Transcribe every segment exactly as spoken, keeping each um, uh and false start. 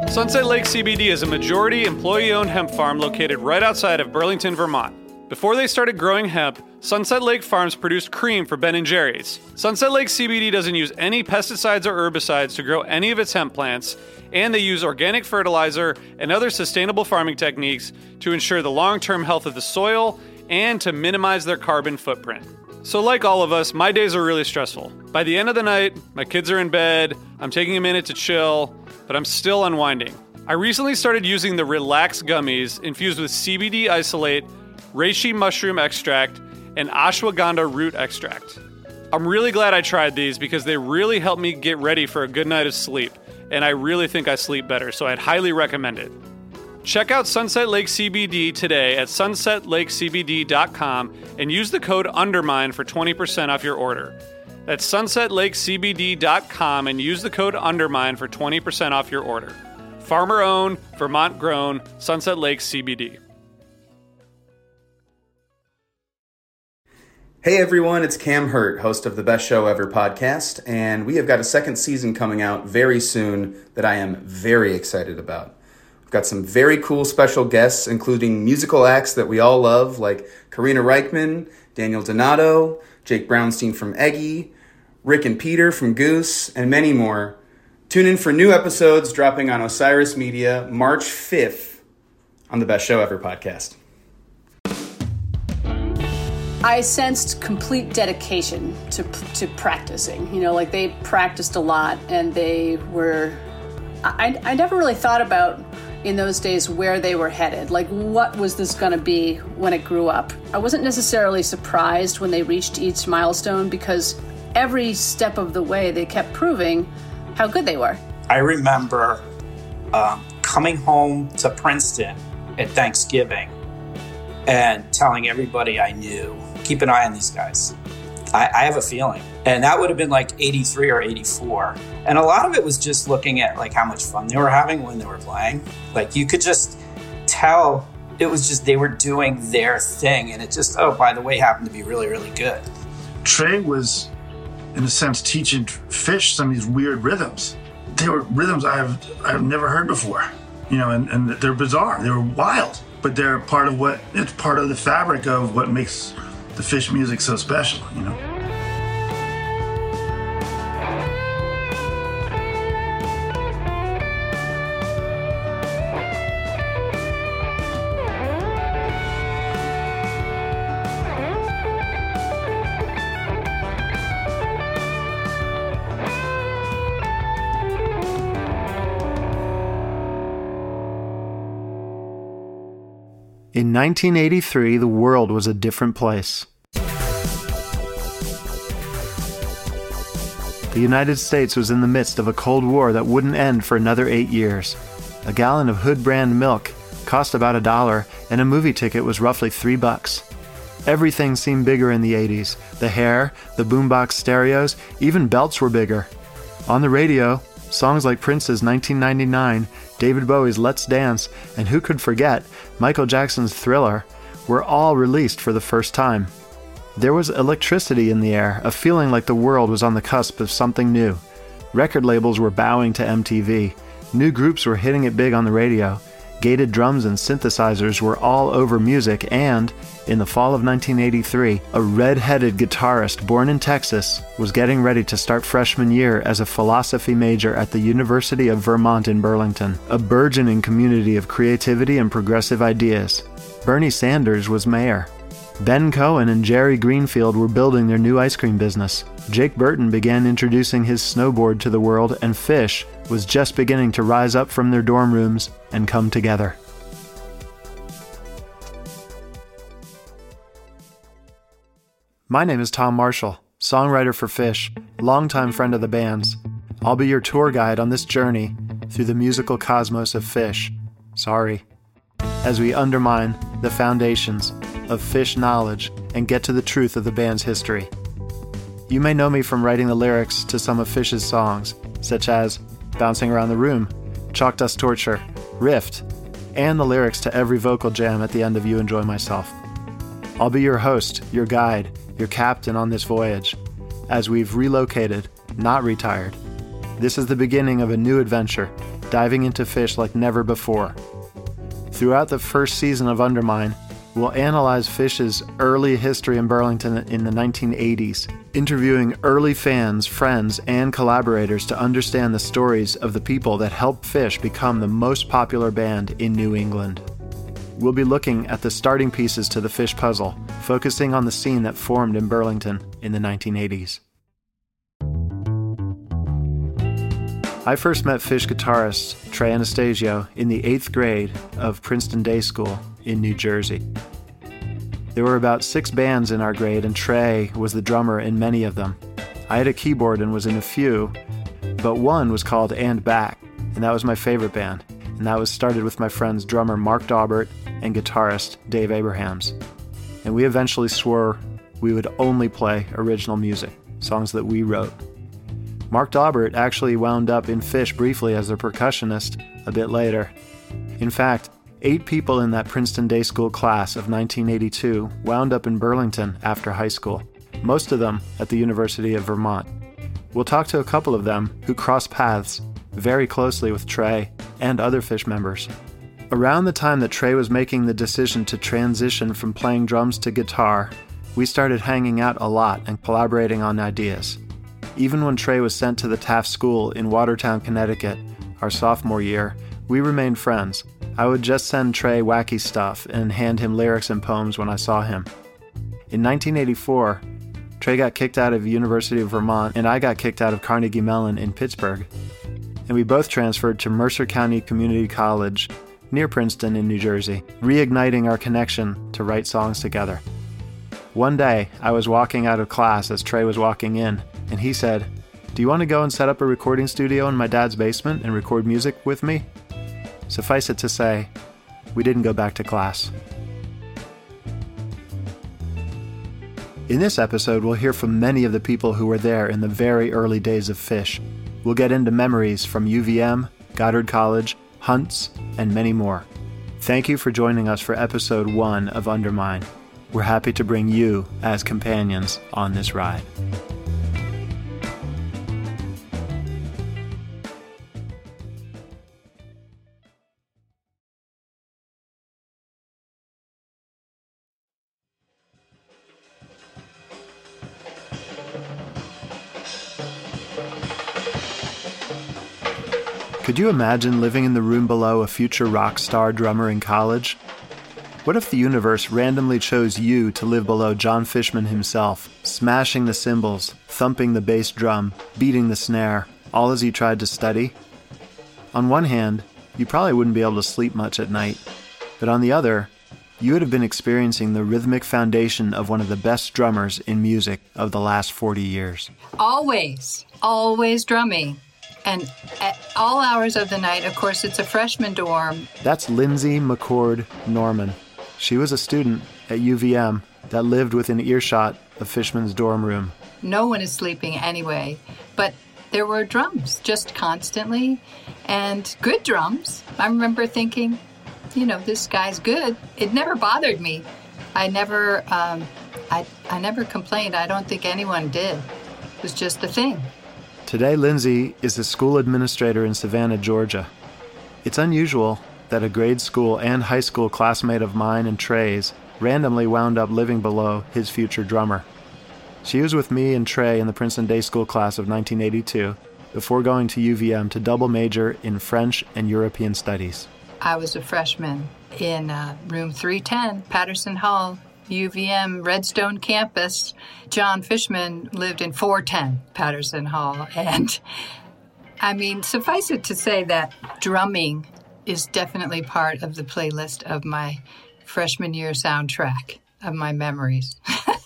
Sunset Lake C B D is a majority employee-owned hemp farm located right outside of Burlington, Vermont. Before they started growing hemp, Sunset Lake Farms produced cream for Ben and Jerry's. Sunset Lake C B D doesn't use any pesticides or herbicides to grow any of its hemp plants, and they use organic fertilizer and other sustainable farming techniques to ensure the long-term health of the soil and to minimize their carbon footprint. So like all of us, my days are really stressful. By the end of the night, my kids are in bed, I'm taking a minute to chill, but I'm still unwinding. I recently started using the Relax gummies infused with C B D isolate, reishi mushroom extract, and ashwagandha root extract. I'm really glad I tried these because they really helped me get ready for a good night of sleep, and I really think I sleep better, so I'd highly recommend it. Check out Sunset Lake C B D today at sunset lake c b d dot com and use the code UNDERMINE for twenty percent off your order. That's sunset lake c b d dot com and use the code UNDERMINE for twenty percent off your order. Farmer-owned, Vermont-grown, Sunset Lake C B D. Hey everyone, it's Cam Hurt, host of the Best Show Ever podcast, and we have got a second season coming out very soon that I am very excited about. We've got some very cool special guests, including musical acts that we all love, like Karina Reichman, Daniel Donato, Jake Brownstein from Eggy, Rick and Peter from Goose, and many more. Tune in for new episodes dropping on Osiris Media March fifth on the Best Show Ever podcast. I sensed complete dedication to to practicing. You know, like they practiced a lot, and they were. I I never really thought about in those days where they were headed. Like, what was this going to be when it grew up? I wasn't necessarily surprised when they reached each milestone because every step of the way they kept proving how good they were. I remember um, coming home to Princeton at Thanksgiving and telling everybody I knew, keep an eye on these guys. I, I have a feeling. And that would have been like eighty-three or eighty-four. And a lot of it was just looking at like how much fun they were having when they were playing. Like you could just tell it was just they were doing their thing. And it just, oh, by the way, happened to be really, really good. Trey was, in a sense, teaching Fish some of these weird rhythms. They were rhythms I have I've never heard before. You know, and, and they're bizarre. They were wild. But they're part of what, it's part of the fabric of what makes the Fish music so special, you know? In nineteen eighty-three, the world was a different place. The United States was in the midst of a Cold War that wouldn't end for another eight years. A gallon of Hood brand milk cost about a dollar, and a movie ticket was roughly three bucks. Everything seemed bigger in the eighties. The hair, the boombox stereos, even belts were bigger. On the radio, songs like Prince's nineteen ninety-nine, David Bowie's Let's Dance, and who could forget Michael Jackson's Thriller were all released for the first time. There was electricity in the air, a feeling like the world was on the cusp of something new. Record labels were bowing to M T V. New groups were hitting it big on the radio. Gated drums and synthesizers were all over music, and, in the fall of nineteen eighty-three, a red-headed guitarist born in Texas was getting ready to start freshman year as a philosophy major at the University of Vermont in Burlington, a burgeoning community of creativity and progressive ideas. Bernie Sanders was mayor. Ben Cohen and Jerry Greenfield were building their new ice cream business. Jake Burton began introducing his snowboard to the world, and Fish was just beginning to rise up from their dorm rooms and come together. My name is Tom Marshall, songwriter for Fish, longtime friend of the band's. I'll be your tour guide on this journey through the musical cosmos of Fish. Sorry. As we undermine the foundations of Fish knowledge and get to the truth of the band's history. You may know me from writing the lyrics to some of Fish's songs, such as Bouncing Around the Room, Chalk Dust Torture, Rift, and the lyrics to every vocal jam at the end of You Enjoy Myself. I'll be your host, your guide, your captain on this voyage, as we've relocated, not retired. This is the beginning of a new adventure, diving into Phish like never before. Throughout the first season of Undermine, we'll analyze Phish's early history in Burlington in the nineteen eighties, interviewing early fans, friends, and collaborators to understand the stories of the people that helped Phish become the most popular band in New England. We'll be looking at the starting pieces to the Phish puzzle, focusing on the scene that formed in Burlington in the nineteen eighties. I first met Phish guitarist Trey Anastasio in the eighth grade of Princeton Day School in New Jersey. There were about six bands in our grade, and Trey was the drummer in many of them. I had a keyboard and was in a few, but one was called And Back, and that was my favorite band, and that was started with my friends drummer Mark Daubert and guitarist Dave Abrahams. And we eventually swore we would only play original music, songs that we wrote. Mark Daubert actually wound up in Phish briefly as a percussionist a bit later. In fact, eight people in that Princeton Day School class of nineteen eighty-two wound up in Burlington after high school, most of them at the University of Vermont. We'll talk to a couple of them who crossed paths very closely with Trey and other Phish members. Around the time that Trey was making the decision to transition from playing drums to guitar, we started hanging out a lot and collaborating on ideas. Even when Trey was sent to the Taft School in Watertown, Connecticut, our sophomore year, we remained friends. I would just send Trey wacky stuff and hand him lyrics and poems when I saw him. In nineteen eighty-four, Trey got kicked out of University of Vermont and I got kicked out of Carnegie Mellon in Pittsburgh. And we both transferred to Mercer County Community College near Princeton in New Jersey, reigniting our connection to write songs together. One day, I was walking out of class as Trey was walking in, and he said, "Do you want to go and set up a recording studio in my dad's basement and record music with me?" Suffice it to say, we didn't go back to class. In this episode, we'll hear from many of the people who were there in the very early days of Phish. We'll get into memories from U V M, Goddard College, Hunts, and many more. Thank you for joining us for episode one of Undermine. We're happy to bring you as companions on this ride. Could you imagine living in the room below a future rock star drummer in college? What if the universe randomly chose you to live below Jon Fishman himself, smashing the cymbals, thumping the bass drum, beating the snare, all as you tried to study? On one hand, you probably wouldn't be able to sleep much at night, but on the other, you would have been experiencing the rhythmic foundation of one of the best drummers in music of the last forty years. Always, always drumming. And at all hours of the night, of course, it's a freshman dorm. That's Lindsay McCord Norman. She was a student at U V M that lived within earshot of Fishman's dorm room. No one is sleeping anyway, but there were drums just constantly, and good drums. I remember thinking, you know, this guy's good. It never bothered me. I never, um, I, I never complained. I don't think anyone did. It was just the thing. Today, Lindsay is the school administrator in Savannah, Georgia. It's unusual that a grade school and high school classmate of mine and Trey's randomly wound up living below his future drummer. She was with me and Trey in the Princeton Day School class of nineteen eighty-two before going to U V M to double major in French and European studies. I was a freshman in uh, room three ten, Patterson Hall, U V M Redstone campus. Jon Fishman lived in four ten Patterson Hall. And I mean, suffice it to say that drumming is definitely part of the playlist of my freshman year soundtrack of my memories.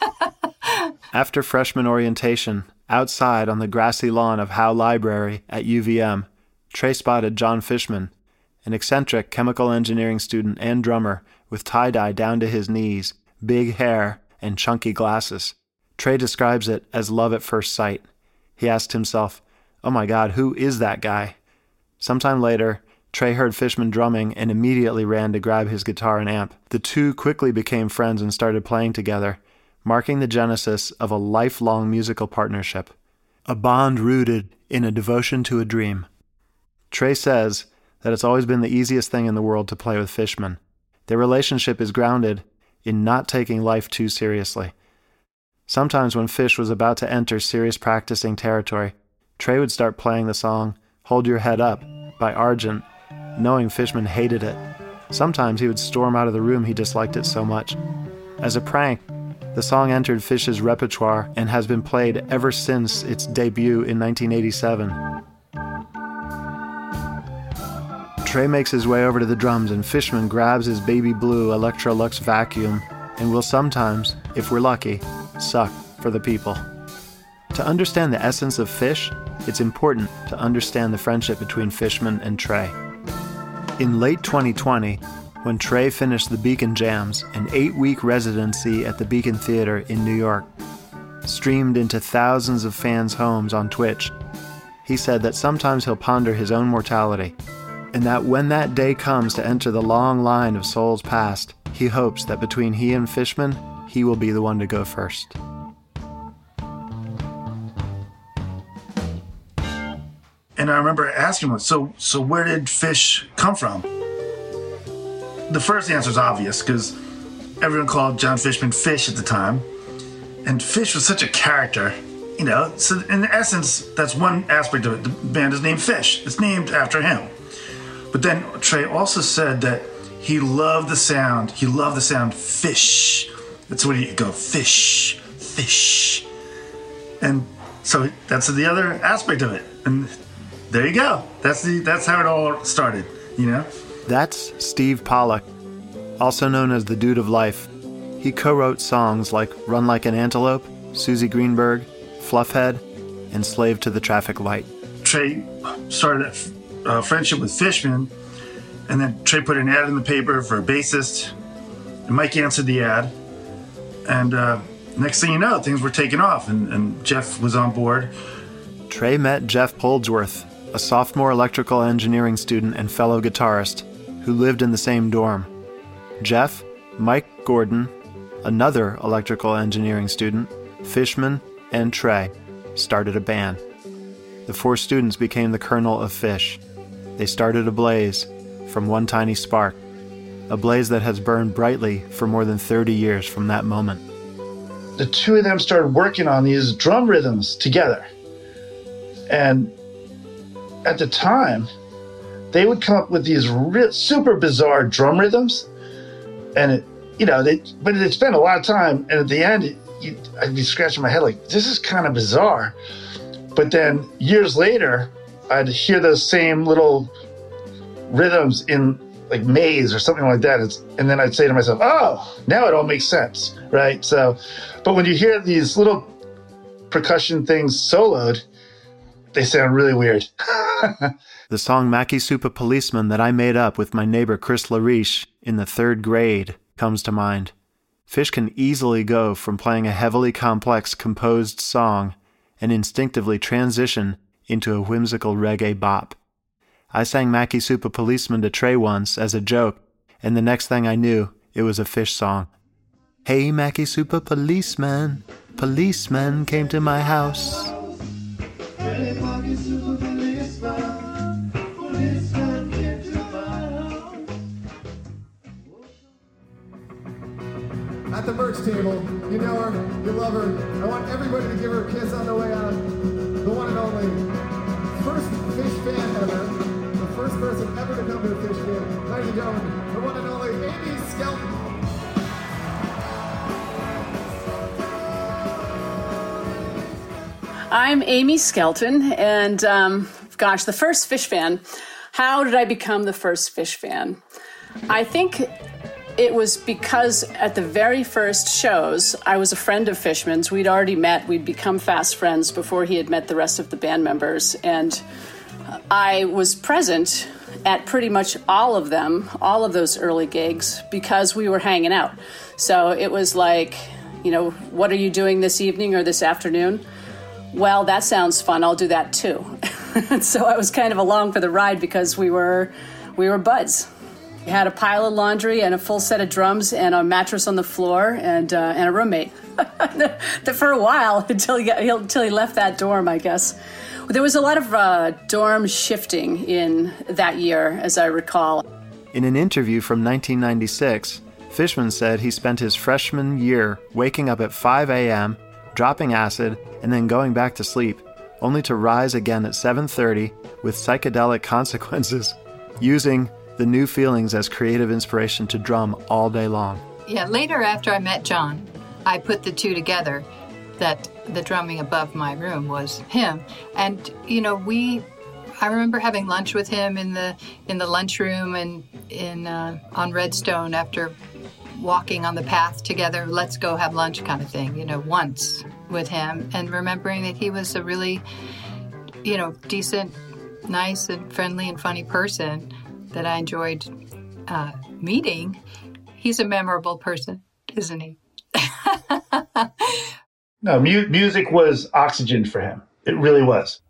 After freshman orientation, outside on the grassy lawn of Howe Library at U V M, Trey spotted Jon Fishman, an eccentric chemical engineering student and drummer with tie-dye down to his knees, big hair, and chunky glasses. Trey describes it as love at first sight. He asked himself, "Oh my God, who is that guy?" Sometime later, Trey heard Fishman drumming and immediately ran to grab his guitar and amp. The two quickly became friends and started playing together, marking the genesis of a lifelong musical partnership, a bond rooted in a devotion to a dream. Trey says that it's always been the easiest thing in the world to play with Fishman. Their relationship is grounded in not taking life too seriously. Sometimes when Fish was about to enter serious practicing territory, Trey would start playing the song Hold Your Head Up by Argent, knowing Fishman hated it. Sometimes he would storm out of the room, he disliked it so much. As a prank, the song entered Fish's repertoire and has been played ever since its debut in nineteen eighty-seven. Trey makes his way over to the drums and Fishman grabs his baby blue Electrolux vacuum and will sometimes, if we're lucky, suck for the people. To understand the essence of Fish, it's important to understand the friendship between Fishman and Trey. In late twenty twenty, when Trey finished the Beacon Jams, an eight-week residency at the Beacon Theater in New York, streamed into thousands of fans' homes on Twitch, he said that sometimes he'll ponder his own mortality, and that when that day comes to enter the long line of souls past, he hopes that between he and Fishman, he will be the one to go first. And I remember asking him, so, so where did Fish come from? The first answer is obvious, because everyone called John Fishman Fish at the time. And Fish was such a character, you know. So in essence, that's one aspect of it. The band is named Fish. It's named after him. But then Trey also said that he loved the sound. He loved the sound fish. That's where you go, fish, fish. And so that's the other aspect of it. And there you go. That's the that's how it all started, you know? That's Steve Pollack, also known as the Dude of Life. He co-wrote songs like Run Like an Antelope, Susie Greenberg, Fluffhead, and Slave to the Traffic Light. Trey started a uh, friendship with Fishman, and then Trey put an ad in the paper for a bassist, and Mike answered the ad, and uh, next thing you know, things were taking off, and, and Jeff was on board. Trey met Jeff Poldsworth, a sophomore electrical engineering student and fellow guitarist, who lived in the same dorm. Jeff, Mike Gordon, another electrical engineering student, Fishman, and Trey started a band. The four students became the kernel of Fish. They started a blaze from one tiny spark, a blaze that has burned brightly for more than thirty years from that moment. The two of them started working on these drum rhythms together. And at the time, they would come up with these re- super bizarre drum rhythms. And, it, you know, they, but they'd spend a lot of time. And at the end, it, you, I'd be scratching my head like, this is kind of bizarre. But then years later, I'd hear those same little rhythms in like Maze or something like that. It's, and then I'd say to myself, oh, now it all makes sense, right? So, but when you hear these little percussion things soloed, they sound really weird. The song Mackie Supa Policeman that I made up with my neighbor Chris Lariche in the third grade comes to mind. Fish can easily go from playing a heavily complex composed song and instinctively transition into a whimsical reggae bop. I sang Mackie Supa Policeman to Trey once as a joke, and the next thing I knew, it was a Fish song. Hey Mackie Supa Policeman, policeman came to my house. Hey Mackie Supa Policeman, policeman came to my house. At the merch table, you know her, you love her. I want everybody to give her a kiss on the way out. The one and only first Fish fan ever. The first person ever to come to a Fish fan. Ladies and gentlemen, the one and only Amy Skelton. I'm Amy Skelton, and um, gosh, the first Fish fan. How did I become the first Fish fan? I think it was because at the very first shows, I was a friend of Fishman's. We'd already met. We'd become fast friends before he had met the rest of the band members. And I was present at pretty much all of them, all of those early gigs, because we were hanging out. So it was like, you know, what are you doing this evening or this afternoon? Well, that sounds fun. I'll do that too. So I was kind of along for the ride because we were we were buds. We had a pile of laundry and a full set of drums and a mattress on the floor and uh, and a roommate for a while until he got until he left that dorm, I guess. There was a lot of uh, dorm shifting in that year, as I recall. In an interview from nineteen ninety-six, Fishman said he spent his freshman year waking up at five a.m., dropping acid, and then going back to sleep, only to rise again at seven thirty with psychedelic consequences, using the new feelings as creative inspiration to drum all day long. Yeah, later after I met John, I put the two together, that the drumming above my room was him. And, you know, we, I remember having lunch with him in the in the lunchroom and in uh, on Redstone after walking on the path together, let's go have lunch kind of thing, you know, once with him, and remembering that he was a really, you know, decent, nice and friendly and funny person that I enjoyed uh, meeting. He's a memorable person, isn't he? No, mu- music was oxygen for him. It really was.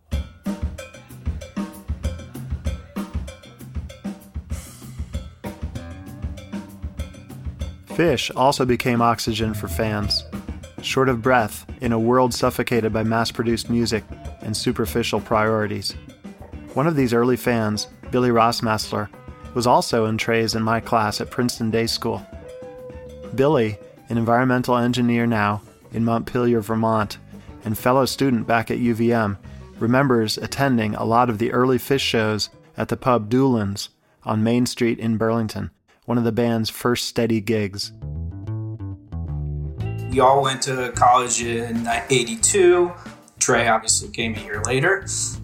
Phish also became oxygen for fans. Short of breath in a world suffocated by mass-produced music and superficial priorities. One of these early fans, Billy Rossmessler, was also in Trey's and my class at Princeton Day School. Billy, an environmental engineer now in Montpelier, Vermont, and fellow student back at U V M, remembers attending a lot of the early Phish shows at the pub Doolin's on Main Street in Burlington, one of the band's first steady gigs. We all went to college in eighty-two. Trey obviously came a year later.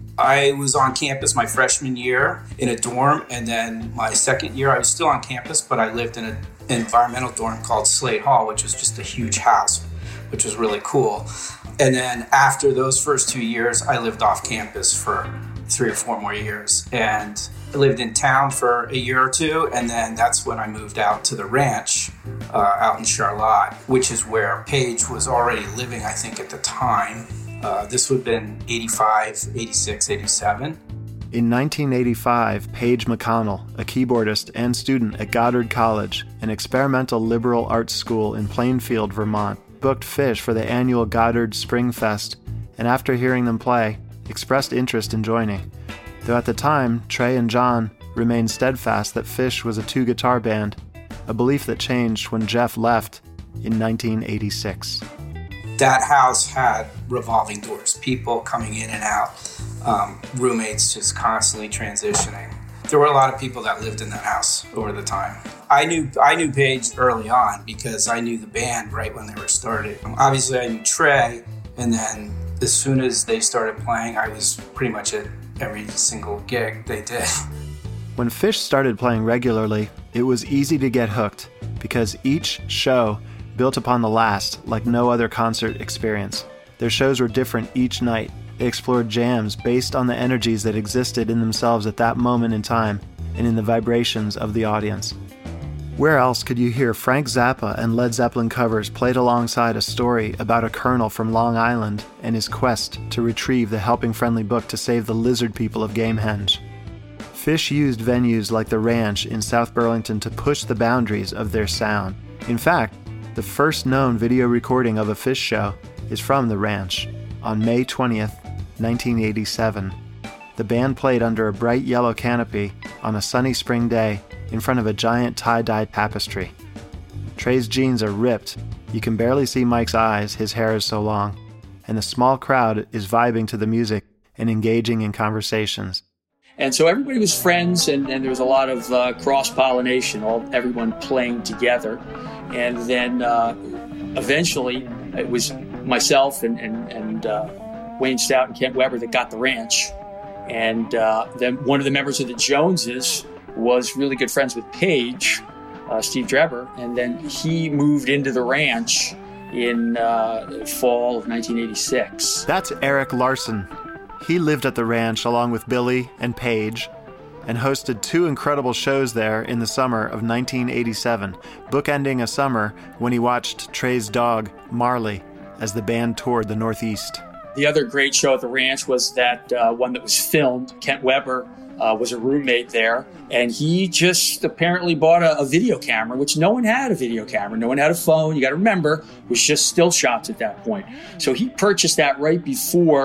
I was on campus my freshman year in a dorm, and then my second year I was still on campus, but I lived in an environmental dorm called Slade Hall, which was just a huge house, which was really cool. And then after those first two years, I lived off campus for three or four more years. And I lived in town for a year or two, and then that's when I moved out to the ranch uh, out in Charlotte, which is where Paige was already living, I think, at the time. Uh, this would have been eighty-five, eighty-six, eighty-seven. In nineteen eighty-five, Paige McConnell, a keyboardist and student at Goddard College, an experimental liberal arts school in Plainfield, Vermont, booked Phish for the annual Goddard Spring Fest, and after hearing them play, expressed interest in joining. Though at the time, Trey and John remained steadfast that Phish was a two-guitar band, a belief that changed when Jeff left in nineteen eighty-six. That house had revolving doors, people coming in and out, um, roommates just constantly transitioning. There were a lot of people that lived in that house over the time. I knew I knew Paige early on because I knew the band right when they were started. Obviously, I knew Trey, and then as soon as they started playing, I was pretty much at every single gig they did. When Phish started playing regularly, it was easy to get hooked because each show built upon the last like no other concert experience. Their shows were different each night. They explored jams based on the energies that existed in themselves at that moment in time and in the vibrations of the audience. Where else could you hear Frank Zappa and Led Zeppelin covers played alongside a story about a colonel from Long Island and his quest to retrieve the Helping Friendly book to save the lizard people of Gamehenge? Phish used venues like the Ranch in South Burlington to push the boundaries of their sound. In fact, the first known video recording of a Phish show is from the Ranch on May twentieth, nineteen eighty-seven. The band played under a bright yellow canopy on a sunny spring day in front of a giant tie-dye tapestry. Trey's jeans are ripped. You can barely see Mike's eyes, his hair is so long. And the small crowd is vibing to the music and engaging in conversations. And so everybody was friends, and, and there was a lot of uh, cross-pollination, all everyone playing together. And then uh, eventually it was myself and, and, and uh, Wayne Stout and Kent Weber that got the Ranch. And uh, then one of the members of the Joneses was really good friends with Paige, uh, Steve Drebber, and then he moved into the Ranch in uh, fall of nineteen eighty-six. That's Eric Larson. He lived at the Ranch along with Billy and Paige and hosted two incredible shows there in the summer of nineteen eighty-seven, bookending a summer when he watched Trey's dog, Marley, as the band toured the Northeast. The other great show at the Ranch was that uh, one that was filmed. Kent Weber uh, was a roommate there, and he just apparently bought a, a video camera, which no one had a video camera. No one had a phone. You got to remember, it was just still shots at that point. So he purchased that right before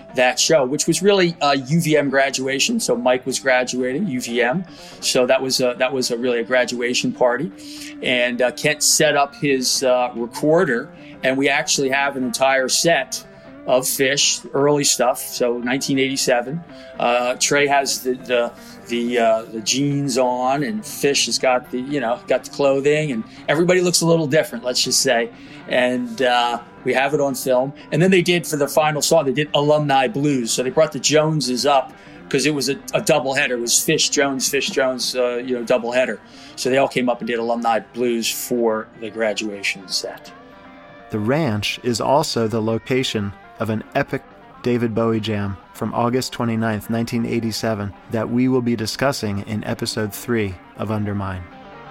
that show, which was really a U V M graduation. So Mike was graduating U V M, so that was a, that was a really a graduation party. And uh, Kent set up his uh, recorder, and we actually have an entire set of Phish, early stuff. So nineteen eighty-seven. Uh, Trey has the the the, uh, the jeans on, and Phish has got the you know got the clothing, and everybody looks a little different. Let's just say, and uh, we have it on film. And then they did for the final song, they did Alumni Blues. So they brought the Joneses up because it was a, a double header. It was Phish Jones, Phish Jones, uh, you know, double header. So they all came up and did Alumni Blues for the graduation set. The ranch is also the location of an epic David Bowie jam from August twenty-ninth, nineteen eighty-seven that we will be discussing in episode three of Undermine.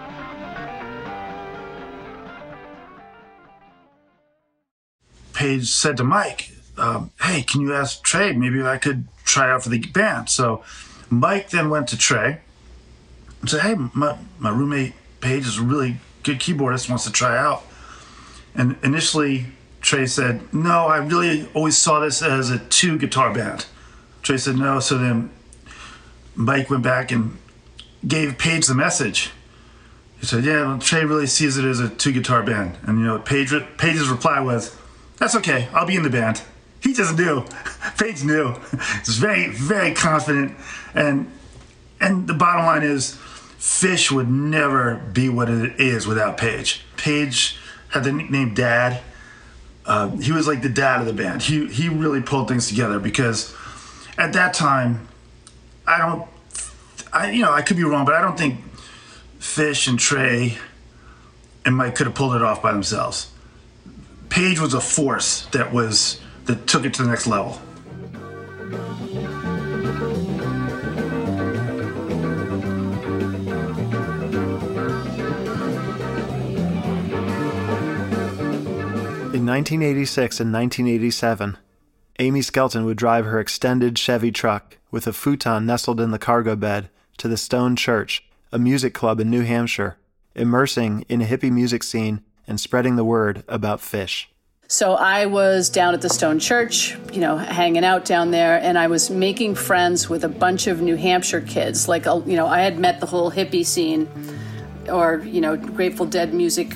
Page said to Mike, um, hey, can you ask Trey, maybe I could try out for the band? So Mike then went to Trey and said, hey, my, my roommate Page is a really good keyboardist, wants to try out. And initially, Trey said, no, I really always saw this as a two-guitar band. Trey said no, so then Mike went back and gave Page the message. He said, yeah, well, Trey really sees it as a two-guitar band. And, you know, Page, Page's reply was, that's okay, I'll be in the band. He just knew. Page knew. He was very, very confident. And and the bottom line is, Phish would never be what it is without Page. Page had the nickname Dad. Uh, he was like the dad of the band. He he really pulled things together because at that time, I don't, I you know, I could be wrong, but I don't think Phish and Trey and Mike could have pulled it off by themselves. Page was a force that was that took it to the next level. In nineteen eighty-six and nineteen eighty-seven, Amy Skelton would drive her extended Chevy truck with a futon nestled in the cargo bed to the Stone Church, a music club in New Hampshire, immersing in a hippie music scene and spreading the word about Phish. So I was down at the Stone Church, you know, hanging out down there, and I was making friends with a bunch of New Hampshire kids. Like, you know, I had met the whole hippie scene, or, you know, Grateful Dead music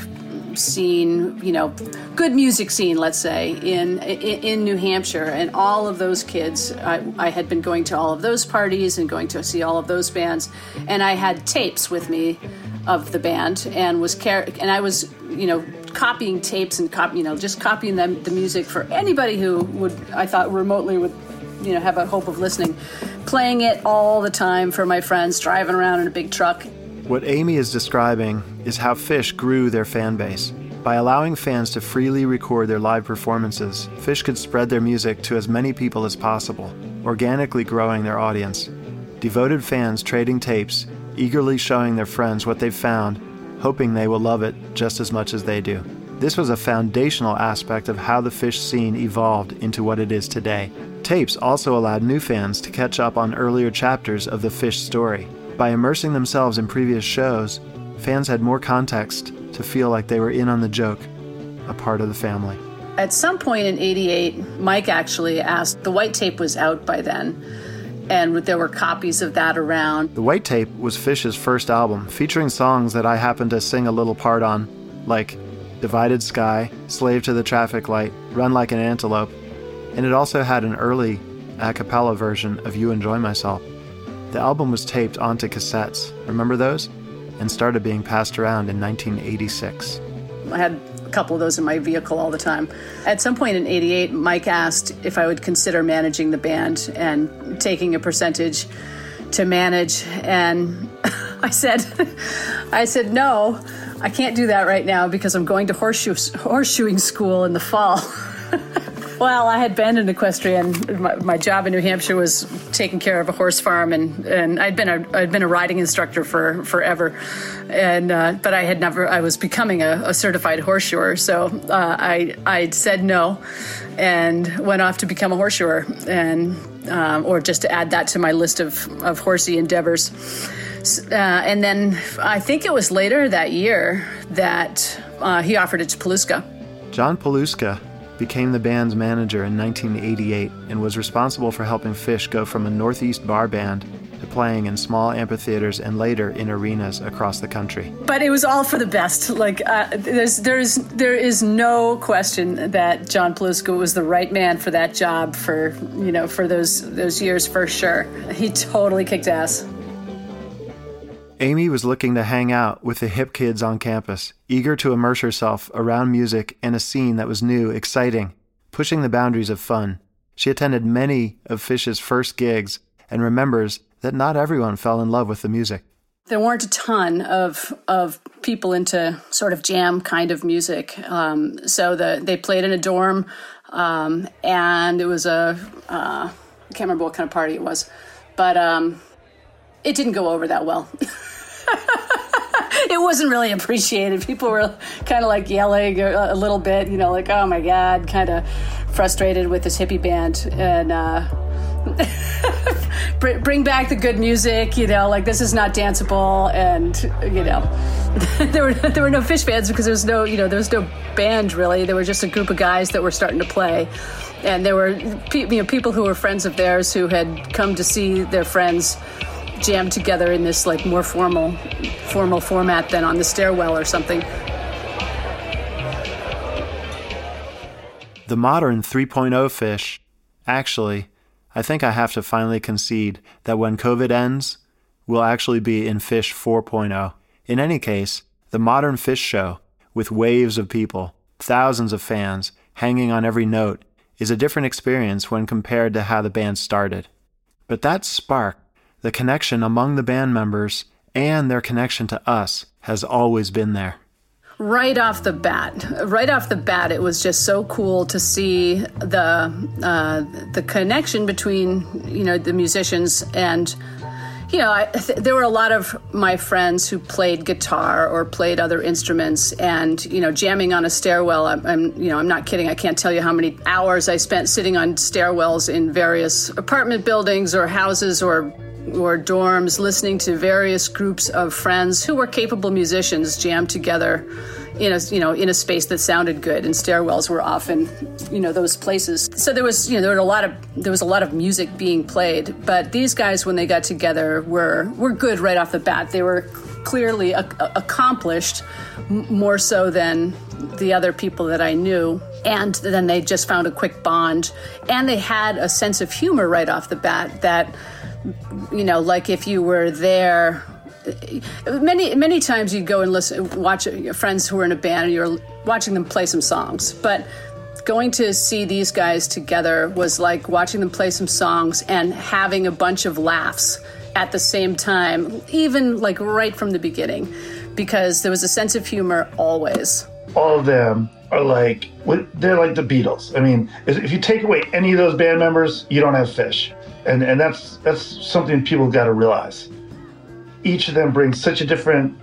scene, you know, good music scene, let's say, in in, in New Hampshire. And all of those kids, I, I had been going to all of those parties and going to see all of those bands. And I had tapes with me of the band and was car- and I was, you know, copying tapes and copy, you know, just copying them the music for anybody who would, I thought, remotely would, you know, have a hope of listening, playing it all the time for my friends, driving around in a big truck. What Amy is describing is how Phish grew their fan base. By allowing fans to freely record their live performances, Phish could spread their music to as many people as possible, organically growing their audience. Devoted fans trading tapes, eagerly showing their friends what they've found, hoping they will love it just as much as they do. This was a foundational aspect of how the Phish scene evolved into what it is today. Tapes also allowed new fans to catch up on earlier chapters of the Phish story. By immersing themselves in previous shows, fans had more context to feel like they were in on the joke, a part of the family. At some point in eighty-eight, Mike actually asked, the white tape was out by then, and there were copies of that around. The White Tape was Phish's first album, featuring songs that I happened to sing a little part on, like Divided Sky, Slave to the Traffic Light, Run Like an Antelope, and it also had an early a cappella version of You Enjoy Myself. The album was taped onto cassettes, remember those? And started being passed around in nineteen eighty-six. I had a couple of those in my vehicle all the time. At some point in eighty-eight, Mike asked if I would consider managing the band and taking a percentage to manage. And I said, I said, no, I can't do that right now because I'm going to horseshoe, horseshoeing school in the fall. Well, I had been an equestrian. My, my job in New Hampshire was taking care of a horse farm, and, and I'd been a I'd been a riding instructor for forever, and uh, but I had never I was becoming a, a certified horseshoer. So uh, I I said no, and went off to become a horseshoer, and um, or just to add that to my list of of horsey endeavors. Uh, and then I think it was later that year that uh, he offered it to Paluska. John Paluska became the band's manager in nineteen eighty-eight and was responsible for helping Phish go from a Northeast bar band to playing in small amphitheaters and later in arenas across the country. But it was all for the best. Like, uh, there's, there's, there is no question that John Paluska was the right man for that job for, you know, for those those years for sure. He totally kicked ass. Amy was looking to hang out with the hip kids on campus, eager to immerse herself around music and a scene that was new, exciting, pushing the boundaries of fun. She attended many of Phish's first gigs and remembers that not everyone fell in love with the music. There weren't a ton of of people into sort of jam kind of music. Um, so the they played in a dorm, um, and it was a, uh, I can't remember what kind of party it was, but um, it didn't go over that well. It wasn't really appreciated. People were kind of like yelling a, a little bit, you know, like, oh my God, kind of frustrated with this hippie band. And uh, bring back the good music, you know, like this is not danceable. And, you know, there were there were no Phish fans because there was no, you know, there was no band really. There were just a group of guys that were starting to play. And there were you know, people who were friends of theirs who had come to see their friends jam together in this like more formal formal format than on the stairwell or something. The modern three point oh Phish, actually, I think I have to finally concede that when COVID ends, we'll actually be in Phish four point oh. In any case, the modern Phish show, with waves of people, thousands of fans, hanging on every note, is a different experience when compared to how the band started. But that spark, the connection among the band members and their connection to us, has always been there. Right off the bat, right off the bat, it was just so cool to see the uh, the connection between, you know, the musicians and, you know, I, th- there were a lot of my friends who played guitar or played other instruments, and, you know, jamming on a stairwell. I'm, I'm, you know, I'm not kidding. I can't tell you how many hours I spent sitting on stairwells in various apartment buildings or houses or or dorms, listening to various groups of friends who were capable musicians jam together in a, you know, in a space that sounded good. And stairwells were often, you know, those places. So there was, you know, there were a lot of, there was a lot of music being played, but these guys, when they got together, were, were good right off the bat. They were clearly a, a, accomplished m- more so than the other people that I knew. And then they just found a quick bond, and they had a sense of humor right off the bat that, you know, like if you were there, many many times you'd go and listen, watch your friends who were in a band, and you're watching them play some songs. But going to see these guys together was like watching them play some songs and having a bunch of laughs at the same time, even like right from the beginning, because there was a sense of humor always. All of them are like, they're like the Beatles. I mean, if you take away any of those band members, you don't have Phish. And and that's that's something people got to realize. Each of them brings such a different,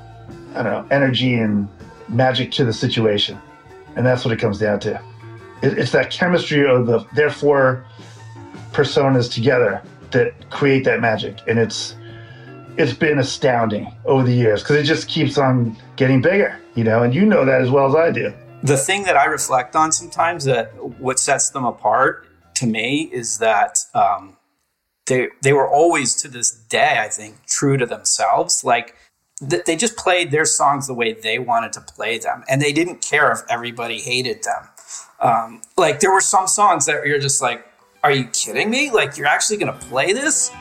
I don't know, energy and magic to the situation. And that's what it comes down to. It, it's that chemistry of the their four personas together that create that magic. And it's it's been astounding over the years because it just keeps on getting bigger, you know, and you know that as well as I do. The thing that I reflect on sometimes, that what sets them apart to me, is that um, they they were always, to this day, I think, true to themselves. Like th- they just played their songs the way they wanted to play them, and they didn't care if everybody hated them. Um, like there were some songs that you're just like, "Are you kidding me? Like you're actually going to play this?"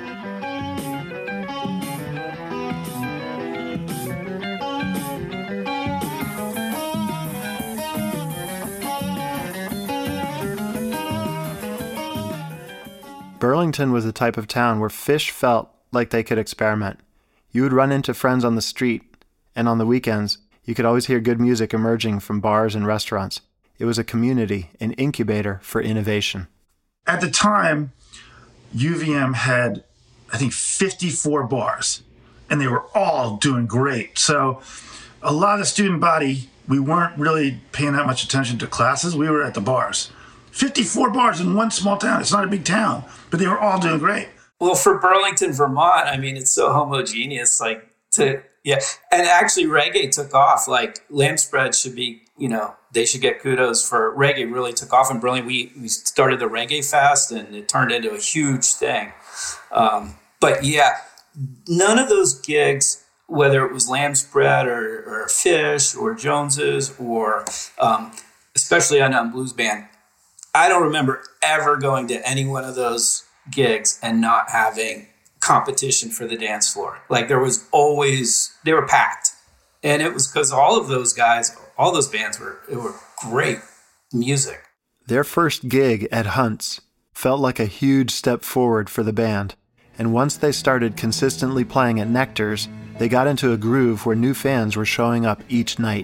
Burlington was the type of town where Phish felt like they could experiment. You would run into friends on the street, and on the weekends, you could always hear good music emerging from bars and restaurants. It was a community, an incubator for innovation. At the time, U V M had, I think, fifty-four bars, and they were all doing great. So a lot of the student body, we weren't really paying that much attention to classes. We were at the bars. fifty-four bars in one small town. It's not a big town, but they were all doing great. Well, for Burlington, Vermont, I mean, it's so homogeneous. Like, to yeah, and actually, reggae took off. Like, Lamb Spread should be, you know, they should get kudos for reggae. Really took off in Burlington. We we started the Reggae Fest, and it turned into a huge thing. Um, but yeah, none of those gigs, whether it was Lamb's Bread or, or Fish or Jones's or um, especially Unknown Blues Band, I don't remember ever going to any one of those gigs and not having competition for the dance floor. Like there was always, they were packed. And it was because all of those guys, all those bands were, it were great music. Their first gig at Hunt's felt like a huge step forward for the band. And once they started consistently playing at Nectar's, they got into a groove where new fans were showing up each night.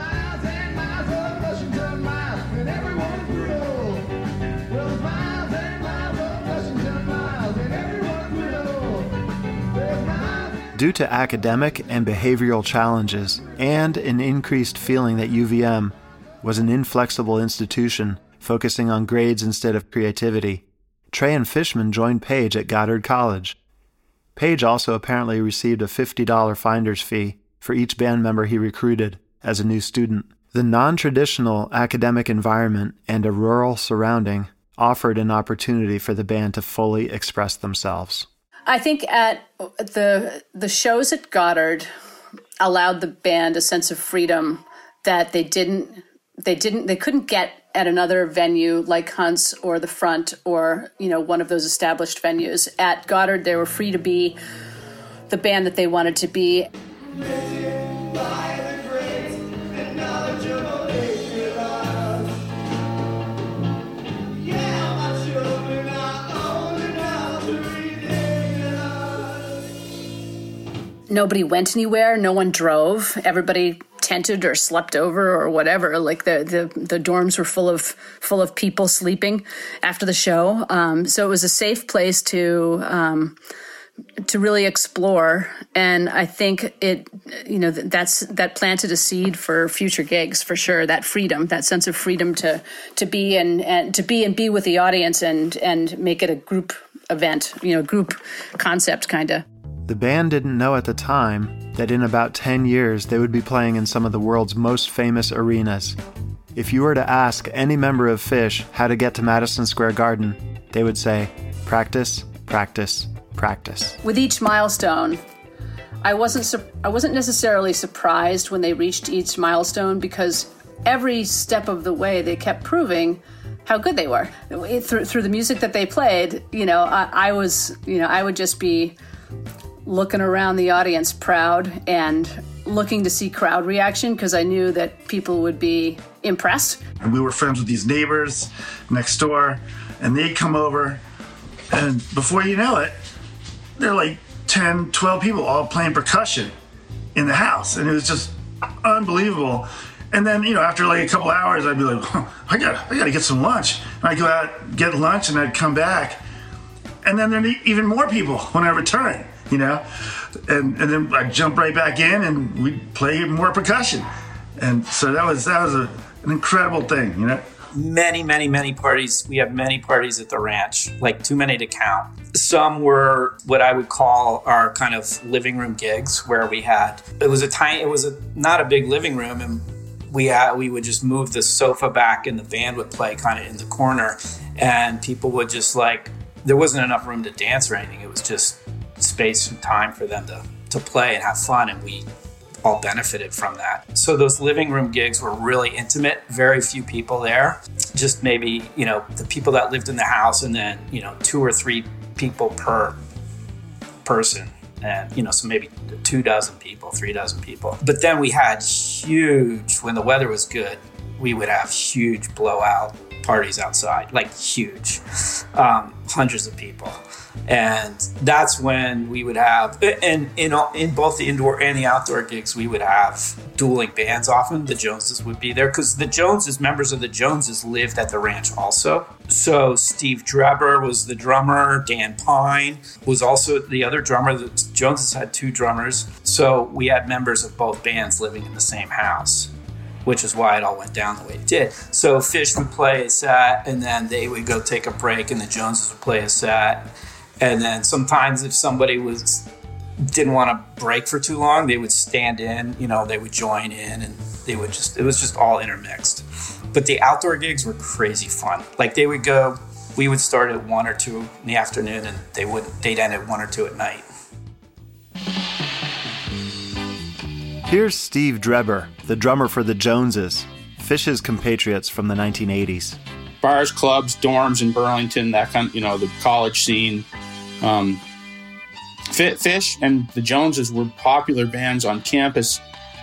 Due to academic and behavioral challenges and an increased feeling that U V M was an inflexible institution focusing on grades instead of creativity, Trey and Fishman joined Page at Goddard College. Page also apparently received a fifty dollars finder's fee for each band member he recruited as a new student. The non-traditional academic environment and a rural surrounding offered an opportunity for the band to fully express themselves. I think at the the shows at Goddard allowed the band a sense of freedom that they didn't they didn't they couldn't get at another venue like Hunt's or the Front or, you know, one of those established venues. At Goddard, they were free to be the band that they wanted to be. Nobody went anywhere. No one drove. Everybody tented or slept over or whatever. Like the the, the dorms were full of full of people sleeping after the show. Um, so it was a safe place to um, to really explore. And I think it, you know, that's that planted a seed for future gigs for sure. That freedom, that sense of freedom to to be and, and to be and be with the audience and and make it a group event. You know, group concept kind of. The band didn't know at the time that in about ten years they would be playing in some of the world's most famous arenas. If you were to ask any member of Fish how to get to Madison Square Garden, they would say, practice, practice, practice. With each milestone, I wasn't su- I wasn't necessarily surprised when they reached each milestone because every step of the way they kept proving how good they were. Through, through the music that they played, you know, I, I was, you know, I would just be looking around the audience proud and looking to see crowd reaction because I knew that people would be impressed. And we were friends with these neighbors next door, and they'd come over, and before you know it, there were like ten, twelve people all playing percussion in the house, and it was just unbelievable. And then, you know, after like a couple hours, I'd be like, oh, I got I got to get some lunch. And I'd go out, get lunch, and I'd come back. And then there'd be even more people when I return. You know, and and then I jump right back in and we play more percussion, and so that was that was a, an incredible thing, you know. Many, many, many parties. We have many parties at the ranch, like too many to count. Some were what I would call our kind of living room gigs, where we had it was a tiny, it was a not a big living room, and we had we would just move the sofa back, and the band would play kind of in the corner, and people would just like there wasn't enough room to dance or anything. It was just space and time for them to, to play and have fun, and we all benefited from that. So those living room gigs were really intimate, very few people there, just maybe, you know, the people that lived in the house and then, you know, two or three people per person, and, you know, so maybe two dozen people, three dozen people. But then we had huge, when the weather was good, we would have huge blowout parties outside, like huge, um, hundreds of people. And that's when we would have, and in in both the indoor and the outdoor gigs, we would have dueling bands often. The Joneses would be there because the Joneses, members of the Joneses lived at the ranch also. So Steve Drebber was the drummer. Dan Pine was also the other drummer. The Joneses had two drummers. So we had members of both bands living in the same house, which is why it all went down the way it did. So Fish would play a set, and then they would go take a break, and the Joneses would play a set. And then sometimes if somebody was didn't want to break for too long, they would stand in, you know, they would join in and they would just, it was just all intermixed. But the outdoor gigs were crazy fun. Like they would go, we would start at one or two in the afternoon, and they would, they'd end at one or two at night. Here's Steve Drebber, the drummer for the Joneses, Phish's compatriots from the nineteen eighties. Bars, clubs, dorms in Burlington, that kind of, you know, the college scene. Um, Phish and the Joneses were popular bands on campus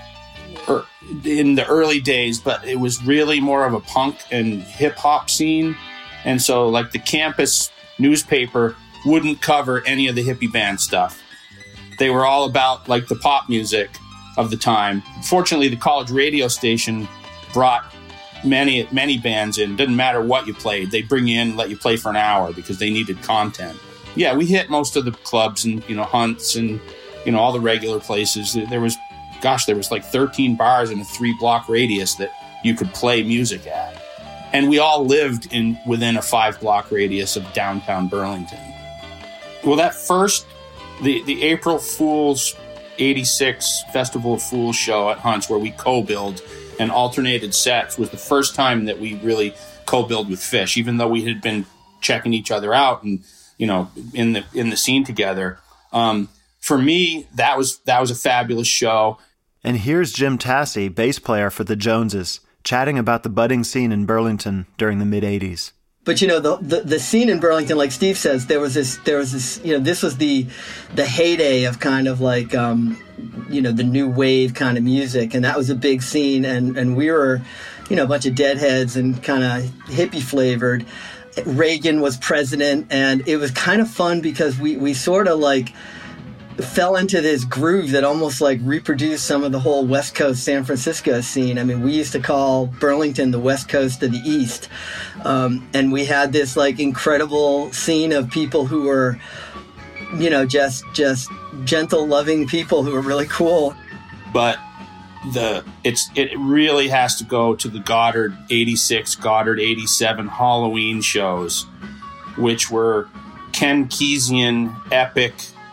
in the early days, but it was really more of a punk and hip hop scene. And so like the campus newspaper wouldn't cover any of the hippie band stuff. They were all about like the pop music of the time. Fortunately, the college radio station brought many, many bands in. Didn't matter what you played. They'd bring you in, let you play for an hour because they needed content. Yeah, we hit most of the clubs and, you know, Hunts and, you know, all the regular places. There was, gosh, there was like thirteen bars in a three block radius that you could play music at. And we all lived in within a five block radius of downtown Burlington. Well, that first, the, the April Fool's eighty-six Festival of Fools show at Hunts, where we co-billed and alternated sets, was the first time that we really co-billed with Phish, even though we had been checking each other out and, you know, in the in the scene together. Um, for me, that was that was a fabulous show. And here's Jim Tassi, bass player for the Joneses, chatting about the budding scene in Burlington during the mid-eighties. But, you know, the, the the scene in Burlington, like Steve says, there was this, there was this, you know, this was the the heyday of kind of like, um, you know, the new wave kind of music. And that was a big scene. And, and we were, you know, a bunch of deadheads and kind of hippie flavored. Reagan was president. And it was kind of fun because we, we sort of like fell into this groove that almost like reproduced some of the whole West Coast San Francisco scene. I mean, we used to call Burlington the West Coast of the East. Um, and we had this like incredible scene of people who were, you know, just just gentle, loving people who were really cool. But the it's it really has to go to the Goddard eighty-six, Goddard eighty-seven Halloween shows, which were Ken Kesey epic,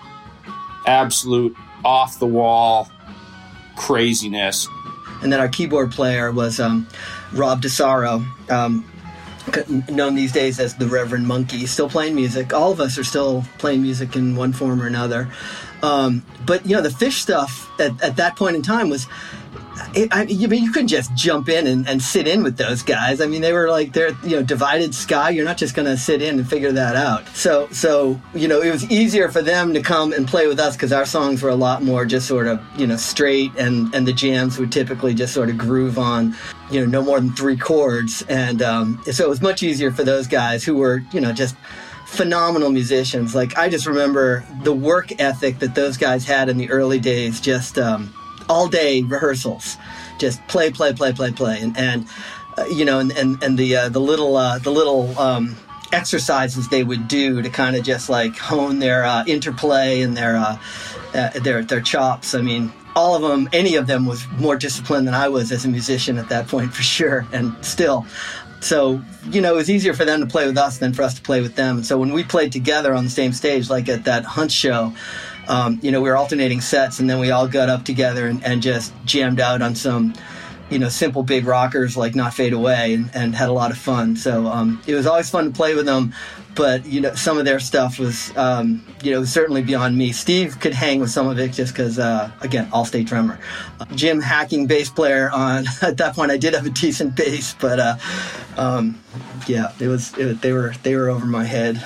absolute off-the-wall craziness. And then our keyboard player was um, Rob DeSaro, um, known these days as the Reverend Monkey, still playing music. All of us are still playing music in one form or another. Um, but, you know, the Phish stuff at, at that point in time was... It, I, you mean you couldn't just jump in and, and sit in with those guys. I mean, they were like they're you know divided sky. You're not just going to sit in and figure that out. So so you know it was easier for them to come and play with us because our songs were a lot more just sort of you know straight, and and the jams would typically just sort of groove on you know no more than three chords, and um, so it was much easier for those guys who were you know just phenomenal musicians. Like I just remember the work ethic that those guys had in the early days. Just um, all day rehearsals, just play, play, play, play, play, and and uh, you know, and and, and the uh, the little uh, the little um, exercises they would do to kind of just like hone their uh, interplay and their uh, uh, their their chops. I mean, all of them, any of them, was more disciplined than I was as a musician at that point for sure, and still. So, you know, it was easier for them to play with us than for us to play with them. And so when we played together on the same stage, like at that Hunt show, um, you know, we were alternating sets, and then we all got up together and, and just jammed out on some, you know, simple big rockers like Not Fade Away, and, and had a lot of fun. So um, it was always fun to play with them. But, you know, some of their stuff was, um, you know, certainly beyond me. Steve could hang with some of it just because, uh, again, all-state drummer. Uh, Jim, hacking bass player on, at that point I did have a decent bass, but, uh, um, yeah, it was, it, they were, they were over my head.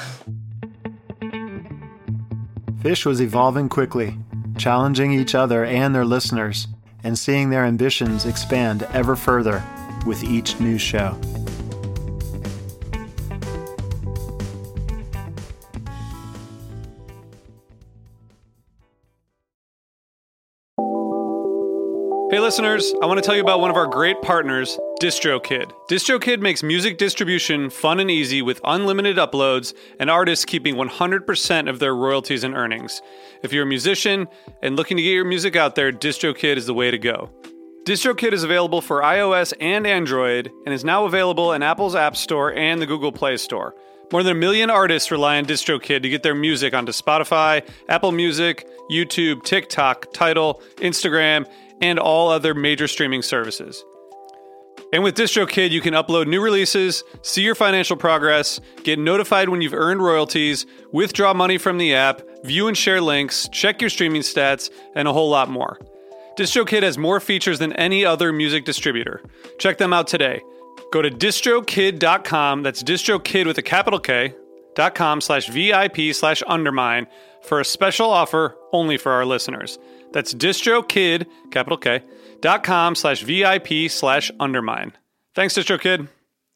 Phish was evolving quickly, challenging each other and their listeners, and seeing their ambitions expand ever further with each new show. Hey listeners, I want to tell you about one of our great partners, DistroKid. DistroKid makes music distribution fun and easy with unlimited uploads and artists keeping one hundred percent of their royalties and earnings. If you're a musician and looking to get your music out there, DistroKid is the way to go. DistroKid is available for iOS and Android and is now available in Apple's App Store and the Google Play Store. More than a million artists rely on DistroKid to get their music onto Spotify, Apple Music, YouTube, TikTok, Tidal, Instagram, and all other major streaming services. And with DistroKid, you can upload new releases, see your financial progress, get notified when you've earned royalties, withdraw money from the app, view and share links, check your streaming stats, and a whole lot more. DistroKid has more features than any other music distributor. Check them out today. Go to distrokid dot com, that's distrokid with a capital K, dot com slash VIP slash undermine for a special offer only for our listeners. That's distrokid, capital K, dot com slash VIP slash undermine. Thanks, DistroKid.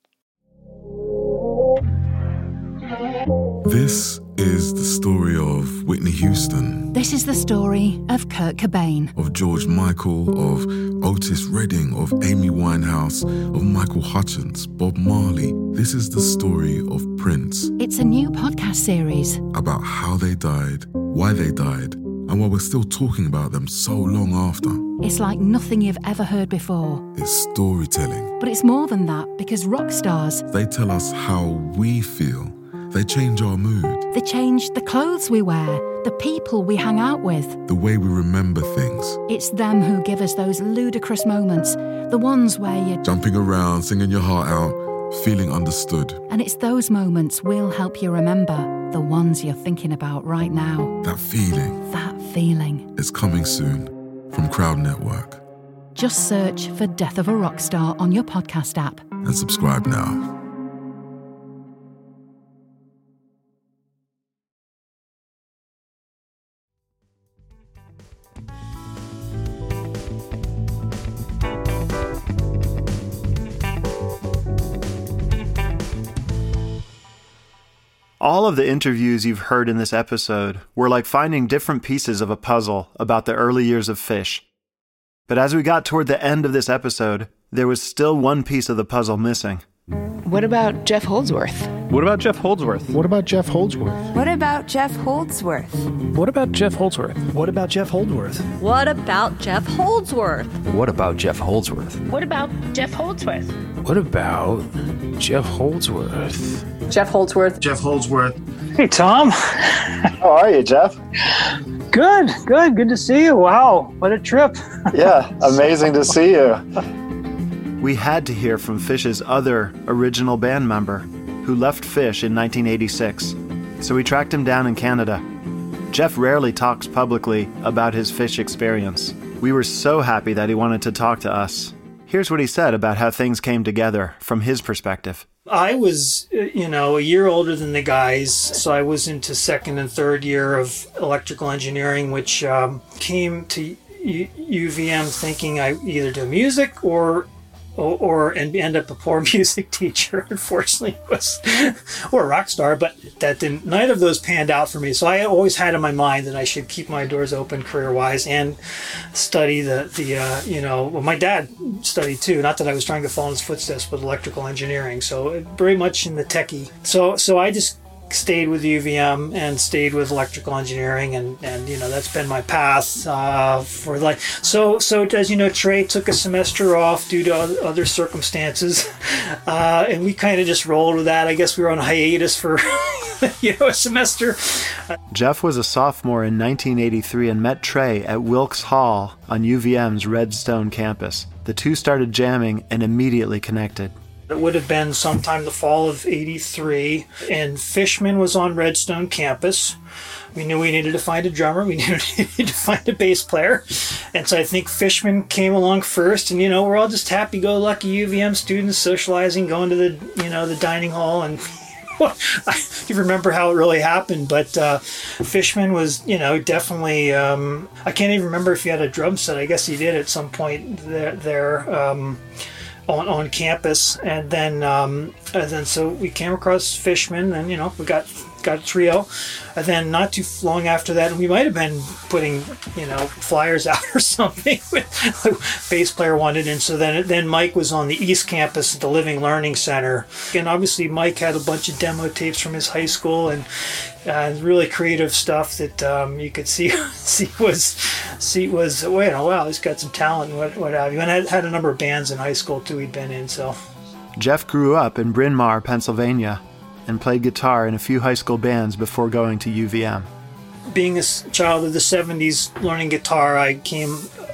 This is the story of Whitney Houston. This is the story of Kurt Cobain. Of George Michael, of Otis Redding, of Amy Winehouse, of Michael Hutchence, Bob Marley. This is the story of Prince. It's a new podcast series about how they died, why they died, and why we're still talking about them so long after. It's like nothing you've ever heard before. It's storytelling. But it's more than that, because rock stars, they tell us how we feel. They change our mood. They change the clothes we wear, the people we hang out with, the way we remember things. It's them who give us those ludicrous moments, the ones where you're jumping around, singing your heart out, feeling understood. And it's those moments we'll help you remember, the ones you're thinking about right now. That feeling. That feeling. It's coming soon from Crowd Network. Just search for Death of a Rock Star on your podcast app. And subscribe now. All of the interviews you've heard in this episode were like finding different pieces of a puzzle about the early years of Phish. But as we got toward the end of this episode, there was still one piece of the puzzle missing. What about Jeff Holdsworth? What about Jeff Holdsworth? What about Jeff Holdsworth? What about Jeff Holdsworth? What about Jeff Holdsworth? What about Jeff Holdsworth? What about Jeff Holdsworth? What about Jeff Holdsworth? What about Jeff Holdsworth? What about Jeff Holdsworth? Jeff Holdsworth. Jeff Holdsworth. Hey, Tom. How are you, Jeff? Good, good. Good to see you. Wow, what a trip. Yeah, amazing to see you. We had to hear from Phish's other original band member, who left Phish in nineteen eighty-six, so we tracked him down in Canada. Jeff rarely talks publicly about his Phish experience. We were so happy that he wanted to talk to us. Here's what he said about how things came together from his perspective. I was, you know, a year older than the guys, so I was into second and third year of electrical engineering, which um, came to U- UVM thinking I either do music or Or, or and end up a poor music teacher, unfortunately, was or a rock star, but that didn't. Neither of those panned out for me. So I always had in my mind that I should keep my doors open career-wise and study the the uh, you know. Well, my dad studied too. Not that I was trying to follow in his footsteps with electrical engineering. So very much in the techie. So so I just stayed with U V M and stayed with electrical engineering, and, and you know that's been my path uh, for like so so as you know, Trey took a semester off due to other circumstances, uh, and we kind of just rolled with that. I guess we were on hiatus for you know a semester. Jeff was a sophomore in nineteen eighty-three and met Trey at Wilkes Hall on U V M's Redstone campus. The two started jamming and immediately connected. It would have been sometime the fall of eighty-three, and Fishman was on Redstone campus. We knew we needed to find a drummer. We needed to find a bass player. And so I think Fishman came along first, and, you know, we're all just happy-go-lucky U V M students socializing, going to the, you know, the dining hall, and I don't remember how it really happened, but uh, Fishman was, you know, definitely, um, I can't even remember if he had a drum set. I guess he did at some point there, there um, On, on campus, and then um, and then so we came across Fishman, and you know we got got a trio, and then not too long after that, we might have been putting you know flyers out or something. Bass player wanted in, so then then Mike was on the East Campus at the Living Learning Center, and obviously Mike had a bunch of demo tapes from his high school and uh, really creative stuff that um, you could see see was see was wait oh wow he's got some talent and what what have you, and I had a number of bands in high school too he'd been in. So Jeff grew up in Bryn Mawr, Pennsylvania, and played guitar in a few high school bands before going to U V M. Being a child of the seventies, learning guitar, I came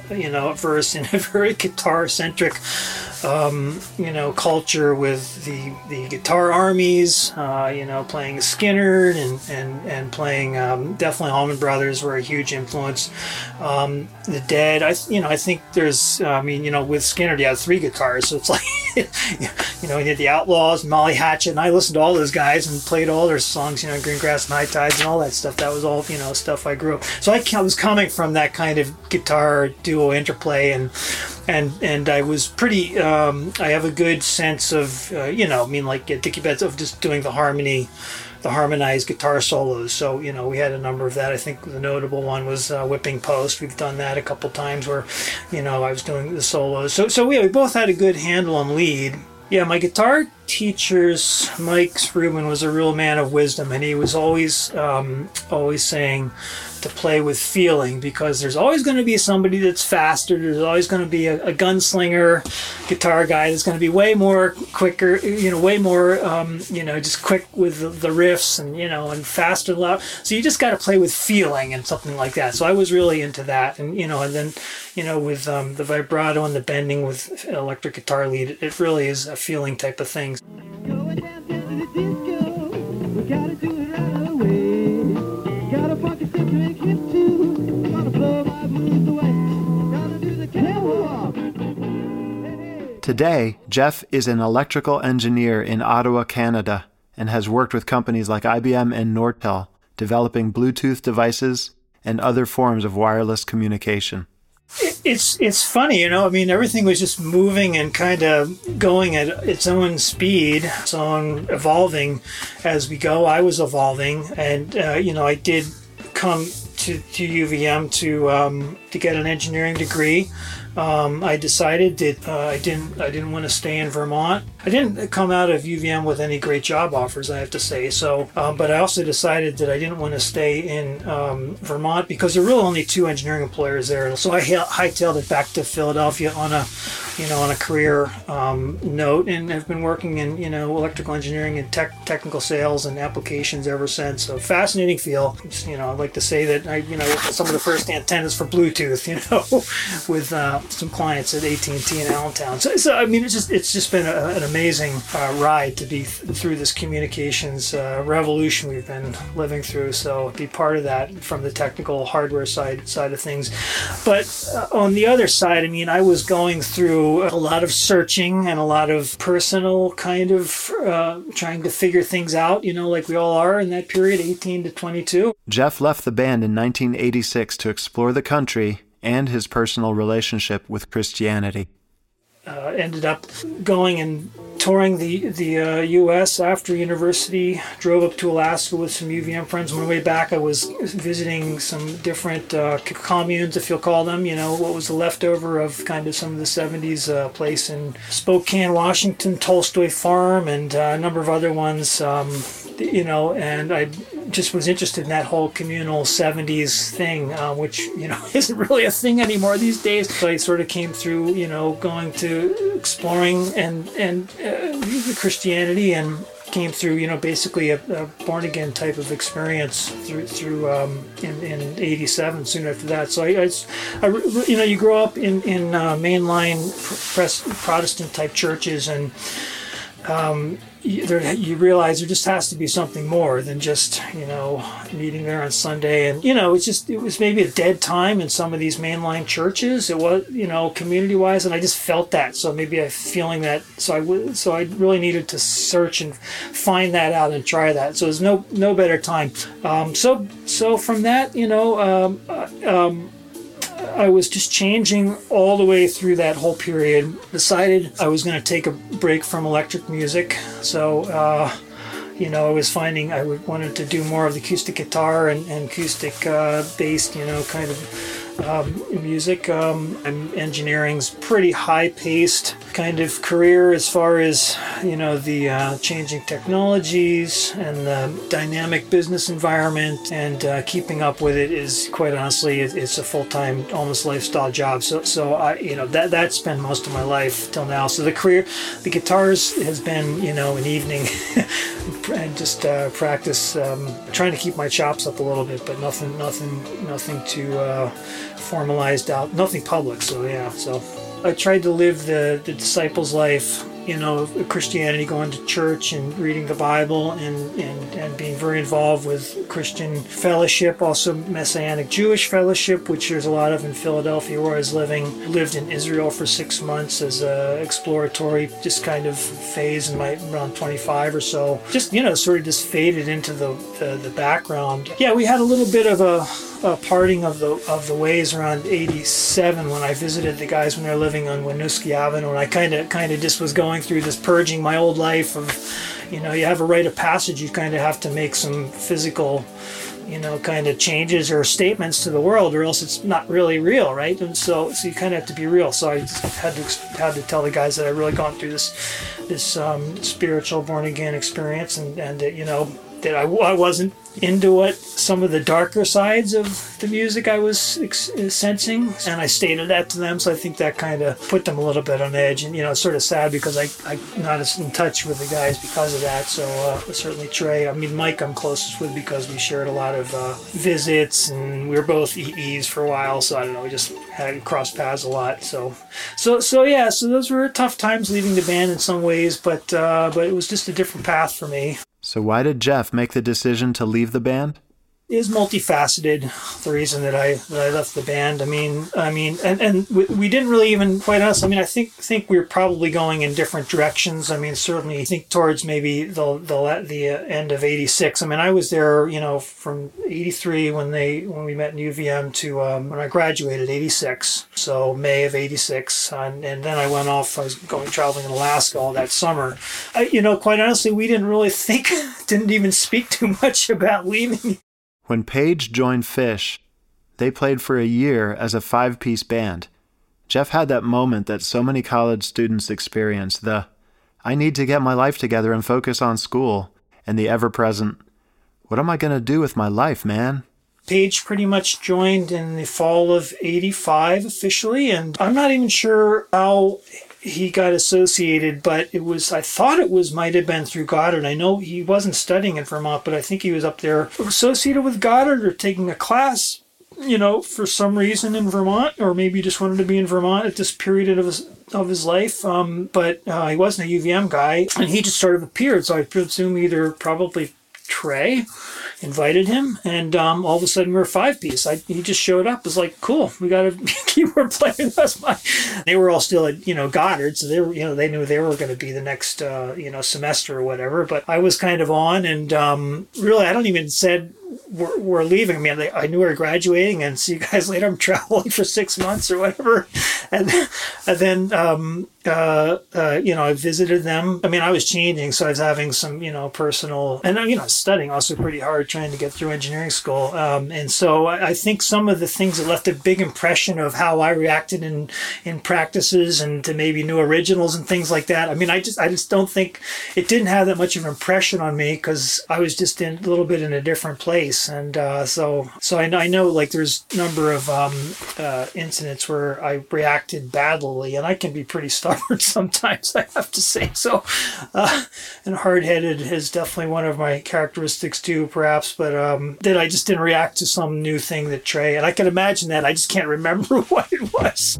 you know, versed in a very guitar-centric, um, you know, culture with the the guitar armies, uh, you know, playing Skynyrd and and and playing um, definitely Allman Brothers were a huge influence. Um, the Dead, I you know, I think there's, I mean, you know, with Skynyrd you had three guitars, so it's like, you know, you had the Outlaws, Molly Hatchet, and I listened to all those guys and played all their songs, you know, Green Grass and High Tides and all that stuff. That was all, you know, stuff I grew up. So I was coming from that kind of guitar duo interplay, and and and I was pretty. Um, I have a good sense of, uh, you know, I mean, like uh, Dickie Betts, of just doing the harmony, the harmonized guitar solos. So, you know, we had a number of that. I think the notable one was uh, Whipping Post. We've done that a couple times where, you know, I was doing the solos. So, so we, we both had a good handle on lead. Yeah, my guitar teacher's Mike Rubin was a real man of wisdom, and he was always, um, always saying to play with feeling, because there's always going to be somebody that's faster. There's always going to be a, a gunslinger guitar guy that's going to be way more quicker, you know, way more, um, you know, just quick with the, the riffs and, you know, and faster, loud. So you just got to play with feeling and something like that. So I was really into that. And, you know, and then, you know, with um, the vibrato and the bending with electric guitar lead, it really is a feeling type of thing. Going down to the disco, we gotta do it right away. Got a pocket-centric hip too, gotta blow my blues away. Gotta do the catwalk. Today, Jeff is an electrical engineer in Ottawa, Canada, and has worked with companies like I B M and Nortel, developing Bluetooth devices and other forms of wireless communication. It's it's funny, you know, I mean, everything was just moving and kind of going at its own speed, its own evolving as we go. I was evolving, and, uh, you know, I did come to, to U V M to um, to get an engineering degree. Um, I decided that uh, I didn't I didn't want to stay in Vermont. I didn't come out of U V M with any great job offers, I have to say. So, um, but I also decided that I didn't want to stay in um, Vermont because there were really only two engineering employers there. So I hightailed it back to Philadelphia on a, you know, on a career um, note, and I've been working in, you know, electrical engineering and tech, technical sales and applications ever since. So fascinating field. Just, you know, I'd like to say that I, you know, some of the first antennas for Bluetooth, you know, with uh, some clients at A T and T in Allentown. So, so I mean, it's just it's just been a, an amazing uh, ride to be th- through this communications uh, revolution we've been living through. So be part of that from the technical hardware side side of things. But uh, on the other side, I mean, I was going through a lot of searching and a lot of personal kind of uh, trying to figure things out, you know, like we all are in that period, eighteen to twenty-two. Jeff left the band in nineteen eighty-six to explore the country and his personal relationship with Christianity. Uh, ended up going and touring the the uh, U S after university, drove up to Alaska with some U V M friends. On my way back, I was visiting some different uh, communes, if you'll call them, you know, what was the leftover of kind of some of the seventies uh, place in Spokane, Washington, Tolstoy Farm, and uh, a number of other ones, um, you know, and I just was interested in that whole communal seventies thing, uh, which, you know, isn't really a thing anymore these days. So I sort of came through, you know, going to exploring and, and uh, Christianity, and came through, you know, basically a, a born-again type of experience through, through um, in, in eighty-seven, soon after that. So I, I, I you know, you grow up in, in uh, mainline press, Protestant-type churches, and um, you, there, you realize there just has to be something more than just, you know, meeting there on Sunday. And, you know, it's just, it was maybe a dead time in some of these mainline churches. It was, you know, community-wise, and I just felt that. So maybe I'm feeling that. So I, w- so I really needed to search and find that out and try that. So there's no, no better time. Um, so, so from that, you know, um, uh, um, I was just changing all the way through that whole period. Decided I was going to take a break from electric music. So, uh, you know, I was finding I would, wanted to do more of the acoustic guitar and, and acoustic uh, based, you know, kind of um, music. Um, I'm engineering's pretty high-paced kind of career as far as, you know, the uh, changing technologies and the dynamic business environment, and uh, keeping up with it is, quite honestly, it, it's a full-time, almost lifestyle job. So, so I, you know, that that's been most of my life till now. So the career, the guitars has been, you know, an evening and just uh, practice, um, trying to keep my chops up a little bit, but nothing, nothing, nothing to. Uh, formalized out, nothing public. So yeah, so I tried to live the, the disciples' life, you know, of Christianity, going to church and reading the Bible and, and, and being very involved with Christian fellowship, also Messianic Jewish fellowship, which there's a lot of in Philadelphia where I was living. Lived in Israel for six months as a exploratory just kind of phase in my around twenty-five or so. Just, you know, sort of just faded into the, the, the background. Yeah, we had a little bit of a Uh, parting of the of the ways around eighty-seven when I visited the guys when they were living on Winooski Avenue, and I kind of kind of just was going through this purging my old life of, you know, you have a rite of passage, you kind of have to make some physical, you know, kind of changes or statements to the world, or else it's not really real, right? And so so you kind of have to be real. So I had to had to tell the guys that I really gone through this this um, spiritual born again experience, and and that, you know, that I, I wasn't into what some of the darker sides of the music I was ex- sensing, and I stated that to them. So I think that kind of put them a little bit on edge, and you know, it's sort of sad because I I'm not as in touch with the guys because of that. So uh, certainly Trey, I mean Mike, I'm closest with because we shared a lot of uh, visits, and we were both E Es for a while. So I don't know, we just had crossed paths a lot. So so so yeah, so those were tough times leaving the band in some ways, but uh, but it was just a different path for me. So why did Jeff make the decision to leave the band? It is multifaceted, the reason that I that I left the band. I mean, I mean, and, and we, we didn't really even, quite honest, I mean, I think think we were probably going in different directions. I mean, certainly I think towards maybe the the the end of eighty-six. I mean, I was there, you know, from eighty-three when they when we met in U V M to um, when I graduated, eighty-six. So May of eighty-six, and, and then I went off. I was going traveling in Alaska all that summer. I, you know, quite honestly, we didn't really think, didn't even speak too much about leaving. When Page joined Phish, they played for a year as a five-piece band. Jeff had that moment that so many college students experience, the, I need to get my life together and focus on school, and the ever-present, what am I going to do with my life, man? Page pretty much joined in the fall of eighty-five officially, and I'm not even sure how he got associated, but it was, I thought it was, might have been through Goddard. I know he wasn't studying in Vermont, but I think he was up there associated with Goddard or taking a class, you know, for some reason in Vermont, or maybe he just wanted to be in Vermont at this period of his, of his life. Um, but uh, he wasn't a U V M guy, and he just sort of appeared. So I presume either probably Trey invited him, and um, all of a sudden we were five piece. I, he just showed up. It was like, cool, we got a keyboard player. That's my. They were all still at, you know, Goddard, so they were, you know, they knew they were going to be the next, uh, you know, semester or whatever. But I was kind of on, and um, really, I don't even said we're, we're leaving. I mean, they, I knew we were graduating, and see you guys later. I'm traveling for six months or whatever, and and then. Um, Uh, uh, you know, I visited them. I mean, I was changing, so I was having some, you know, personal, and, you know, studying also pretty hard, trying to get through engineering school. Um, and so I, I think some of the things that left a big impression of how I reacted in, in practices and to maybe new originals and things like that. I mean, I just, I just don't think it didn't have that much of an impression on me because I was just in a little bit in a different place. And uh, so, so I know, I know, like, there's a number of um, uh, incidents where I reacted badly, and I can be pretty stubborn sometimes, I have to say. So, uh, and hard-headed is definitely one of my characteristics too, perhaps. But um, that I just didn't react to some new thing that Trey, and I can imagine that. I just can't remember what it was.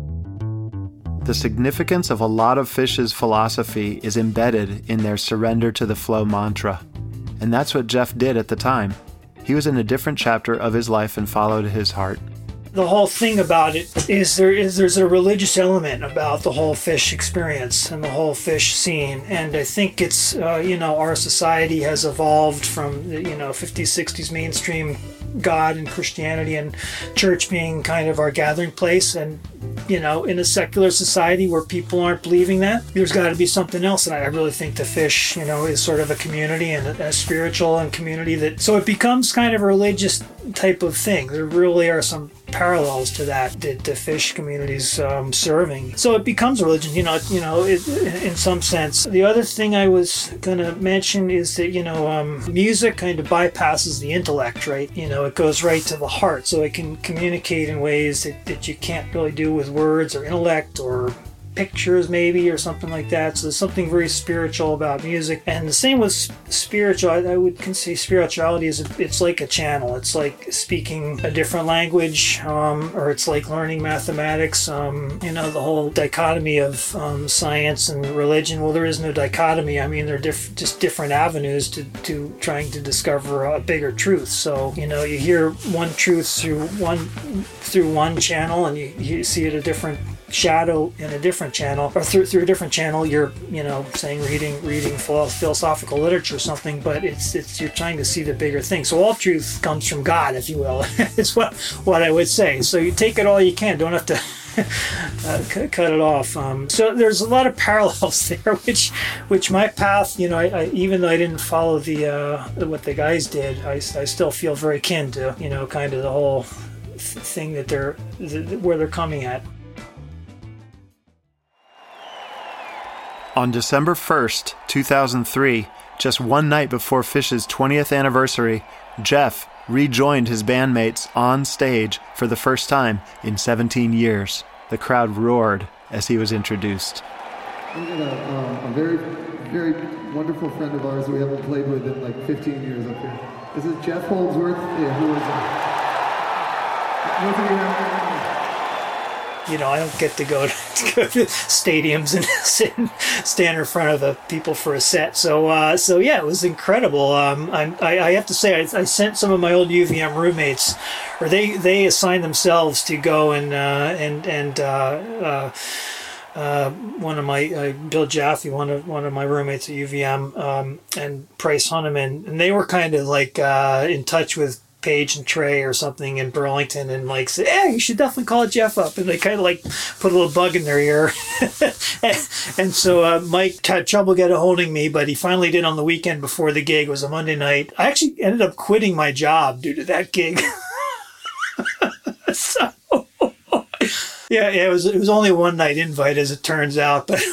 The significance of a lot of Phish's philosophy is embedded in their surrender to the flow mantra. And that's what Jeff did at the time. He was in a different chapter of his life and followed his heart. The whole thing about it is there is there's a religious element about the whole Phish experience and the whole Phish scene, and I think it's uh, you know, our society has evolved from the, you know, fifties, sixties mainstream God and Christianity and church being kind of our gathering place, and you know, in a secular society where people aren't believing that, there's got to be something else. And I really think the Phish, you know, is sort of a community and a, a spiritual and community that, so it becomes kind of a religious type of thing. There really are some parallels to that that the Phish community's um, serving. So it becomes a religion, you know, you know, it, in some sense. The other thing I was going to mention is that, you know, um, music kind of bypasses the intellect, right? You know, it goes right to the heart, so it can communicate in ways that, that you can't really do with words or intellect or pictures maybe or something like that. So there's something very spiritual about music. And the same with spiritual. I, I would consider spirituality is a, it's like a channel. It's like speaking a different language, um, or it's like learning mathematics. Um, you know, the whole dichotomy of um, science and religion. Well, there is no dichotomy. I mean, they're diff- just different avenues to, to trying to discover a bigger truth. So, you know, you hear one truth through one through one channel, and you, you see it a different shadow in a different channel, or through through a different channel you're, you know, saying reading reading philosophical literature or something, but it's it's you're trying to see the bigger thing. So all truth comes from God, if you will. It's what what I would say. So you take it all you can, don't have to uh, c- cut it off. Um, so there's a lot of parallels there, which which my path, you know, I, I, even though I didn't follow the uh, what the guys did, I, I still feel very kin to, you know, kind of the whole th- thing that they're th- where they're coming at. On December first, two thousand three, just one night before Phish's twentieth anniversary, Jeff rejoined his bandmates on stage for the first time in seventeen years. The crowd roared as he was introduced. We got a, um, a very, very wonderful friend of ours we haven't played with in like fifteen years up here. This is Jeff Holdsworth. Yeah, who is it? Most of you have You know, I don't get to go to, to, go to stadiums and sit and stand in front of the people for a set. So, uh, so yeah, it was incredible. Um, I, I have to say, I, I sent some of my old U V M roommates, or they, they assigned themselves to go and uh, and and uh, uh, uh, one of my uh, Bill Jaffe, one of one of my roommates at U V M, um, and Price Hunneman, and they were kind of like uh, in touch with Page and Trey or something in Burlington, and like said, "Hey, you should definitely call Jeff up." And they kind of like put a little bug in their ear. And so uh, Mike had trouble getting holding me, but he finally did on the weekend before the gig. It was a Monday night. I actually ended up quitting my job due to that gig. So yeah, yeah, it was it was only a one night invite as it turns out, but.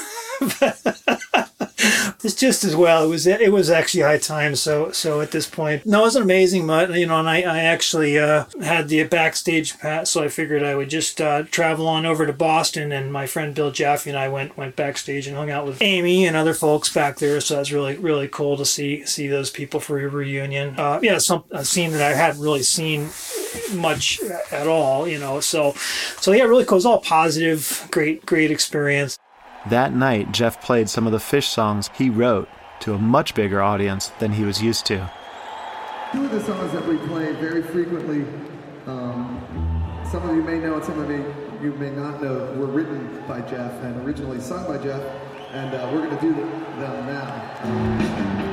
It's just as well. It was it was actually high time. So so at this point, no, it was an amazing month, you know. And I I actually uh, had the backstage pass, so I figured I would just uh, travel on over to Boston, and my friend Bill Jaffe and I went went backstage and hung out with Amy and other folks back there. So that's really really cool to see see those people for a reunion. Uh, yeah, some a scene that I hadn't really seen much at all, you know. So so yeah, really cool. It was all positive, great great experience. That night, Jeff played some of the Phish songs he wrote to a much bigger audience than he was used to. Two of the songs that we play very frequently, um, some of you may know and some of you, you may not know, were written by Jeff and originally sung by Jeff, and uh, we're going to do them now.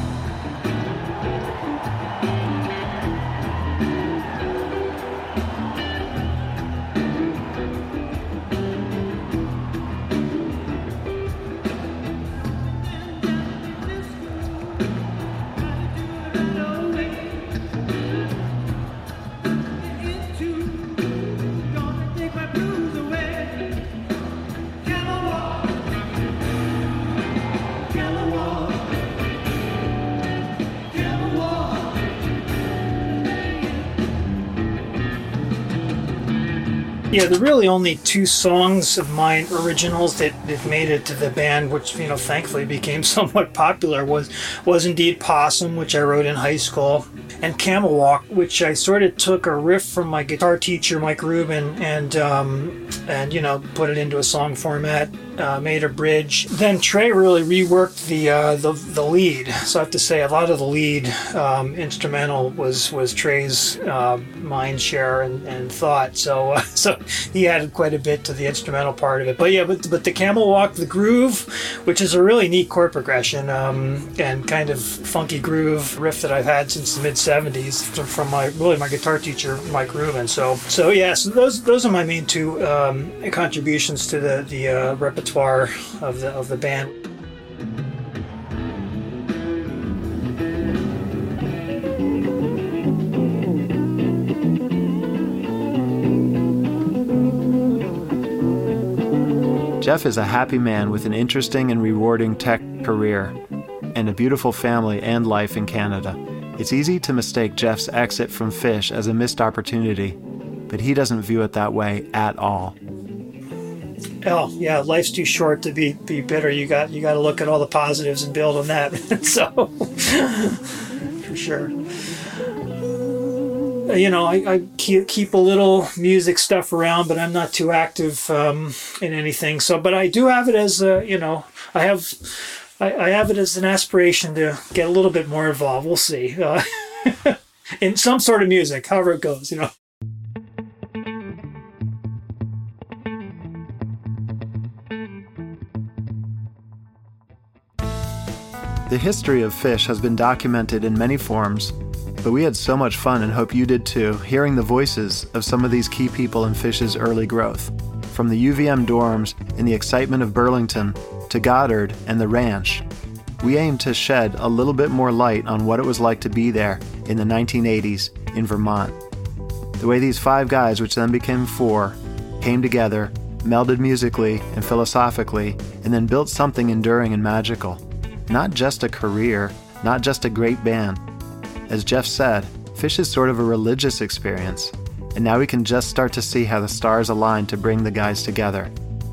Yeah, there are really only two songs of mine originals that, that made it to the band, which, you know, thankfully became somewhat popular, was was indeed Possum, which I wrote in high school, and Camel Walk, which I sort of took a riff from my guitar teacher, Mike Rubin, and, um, and you know, put it into a song format, uh, made a bridge. Then Trey really reworked the, uh, the the lead. So I have to say, a lot of the lead um, instrumental was, was Trey's uh, mind share and, and thought. So, uh, so he added quite a bit to the instrumental part of it. But yeah, but, but the Camel Walk, the groove, which is a really neat chord progression um, and kind of funky groove riff that I've had since the mid seventies from my really my guitar teacher, Mike Rubin. So so yeah, so those those are my main two um, contributions to the the uh, repertoire of the of the band. Jeff is a happy man with an interesting and rewarding tech career and a beautiful family and life in Canada. It's easy to mistake Jeff's exit from Phish as a missed opportunity, but he doesn't view it that way at all. Oh yeah, life's too short to be be bitter. You got you got to look at all the positives and build on that. So for sure. You know, I, I keep, keep a little music stuff around, but I'm not too active um, in anything. So, but I do have it as a, you know, I have, I, I have it as an aspiration to get a little bit more involved. We'll see, uh, in some sort of music, however it goes, you know. The history of Phish has been documented in many forms, but we had so much fun and hope you did too, hearing the voices of some of these key people in Phish's early growth. From the U V M dorms in the excitement of Burlington to Goddard and the ranch, we aimed to shed a little bit more light on what it was like to be there in the nineteen eighties in Vermont. The way these five guys, which then became four, came together, melded musically and philosophically, and then built something enduring and magical. Not just a career, not just a great band. As Jeff said, Phish is sort of a religious experience, and now we can just start to see how the stars aligned to bring the guys together.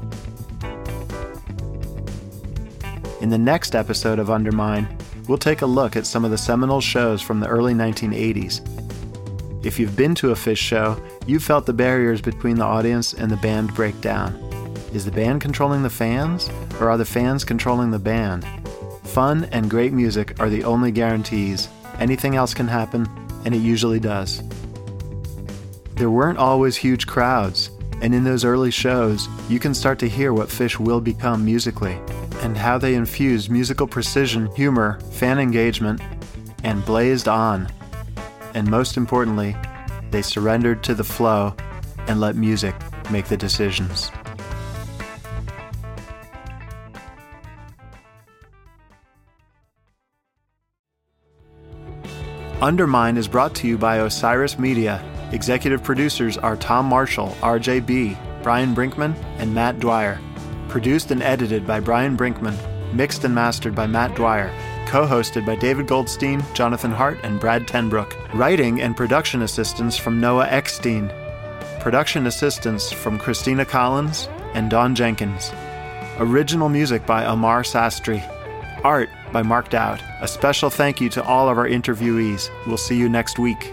In the next episode of Undermine, we'll take a look at some of the seminal shows from the early nineteen eighties. If you've been to a Phish show, you've felt the barriers between the audience and the band break down. Is the band controlling the fans, or are the fans controlling the band? Fun and great music are the only guarantees. Anything else can happen, and it usually does. There weren't always huge crowds, and in those early shows, you can start to hear what Phish will become musically, and how they infused musical precision, humor, fan engagement, and blazed on. And most importantly, they surrendered to the flow and let music make the decisions. Undermine is brought to you by Osiris Media. Executive producers are Tom Marshall, R J B, Brian Brinkman, and Matt Dwyer. Produced and edited by Brian Brinkman. Mixed and mastered by Matt Dwyer. Co-hosted by David Goldstein, Jonathan Hart, and Brad Tenbrook. Writing and production assistance from Noah Eckstein. Production assistance from Christina Collins and Don Jenkins. Original music by Amar Sastry. Art by Mark Dowd. A special thank you to all of our interviewees. We'll see you next week.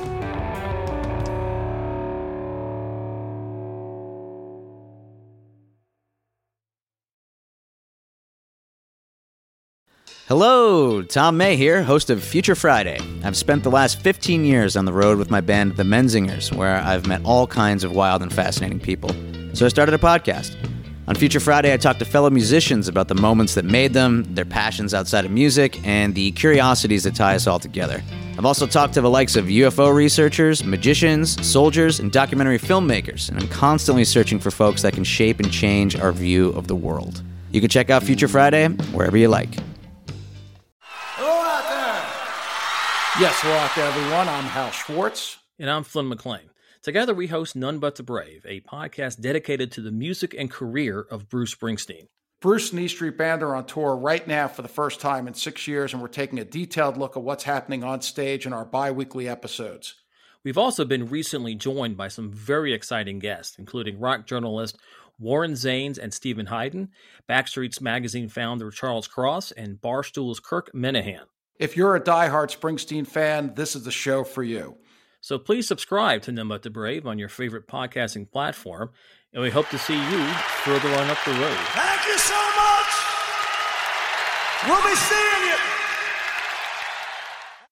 Hello, Tom May here, host of Future Friday. I've spent the last fifteen years on the road with my band, The Menzingers, where I've met all kinds of wild and fascinating people. So I started a podcast. On Future Friday, I talk to fellow musicians about the moments that made them, their passions outside of music, and the curiosities that tie us all together. I've also talked to the likes of U F O researchers, magicians, soldiers, and documentary filmmakers, and I'm constantly searching for folks that can shape and change our view of the world. You can check out Future Friday wherever you like. Hello out there! Yes, hello out there, everyone. I'm Hal Schwartz. And I'm Flynn McLean. Together we host None But the Brave, a podcast dedicated to the music and career of Bruce Springsteen. Bruce and E Street Band are on tour right now for the first time in six years, and we're taking a detailed look at what's happening on stage in our bi-weekly episodes. We've also been recently joined by some very exciting guests, including rock journalist Warren Zanes and Stephen Hayden, Backstreet's Magazine founder Charles Cross, and Barstool's Kirk Minahan. If you're a diehard Springsteen fan, this is the show for you. So please subscribe to None But the Brave on your favorite podcasting platform, and we hope to see you further on up the road. Thank you so much! We'll be seeing you!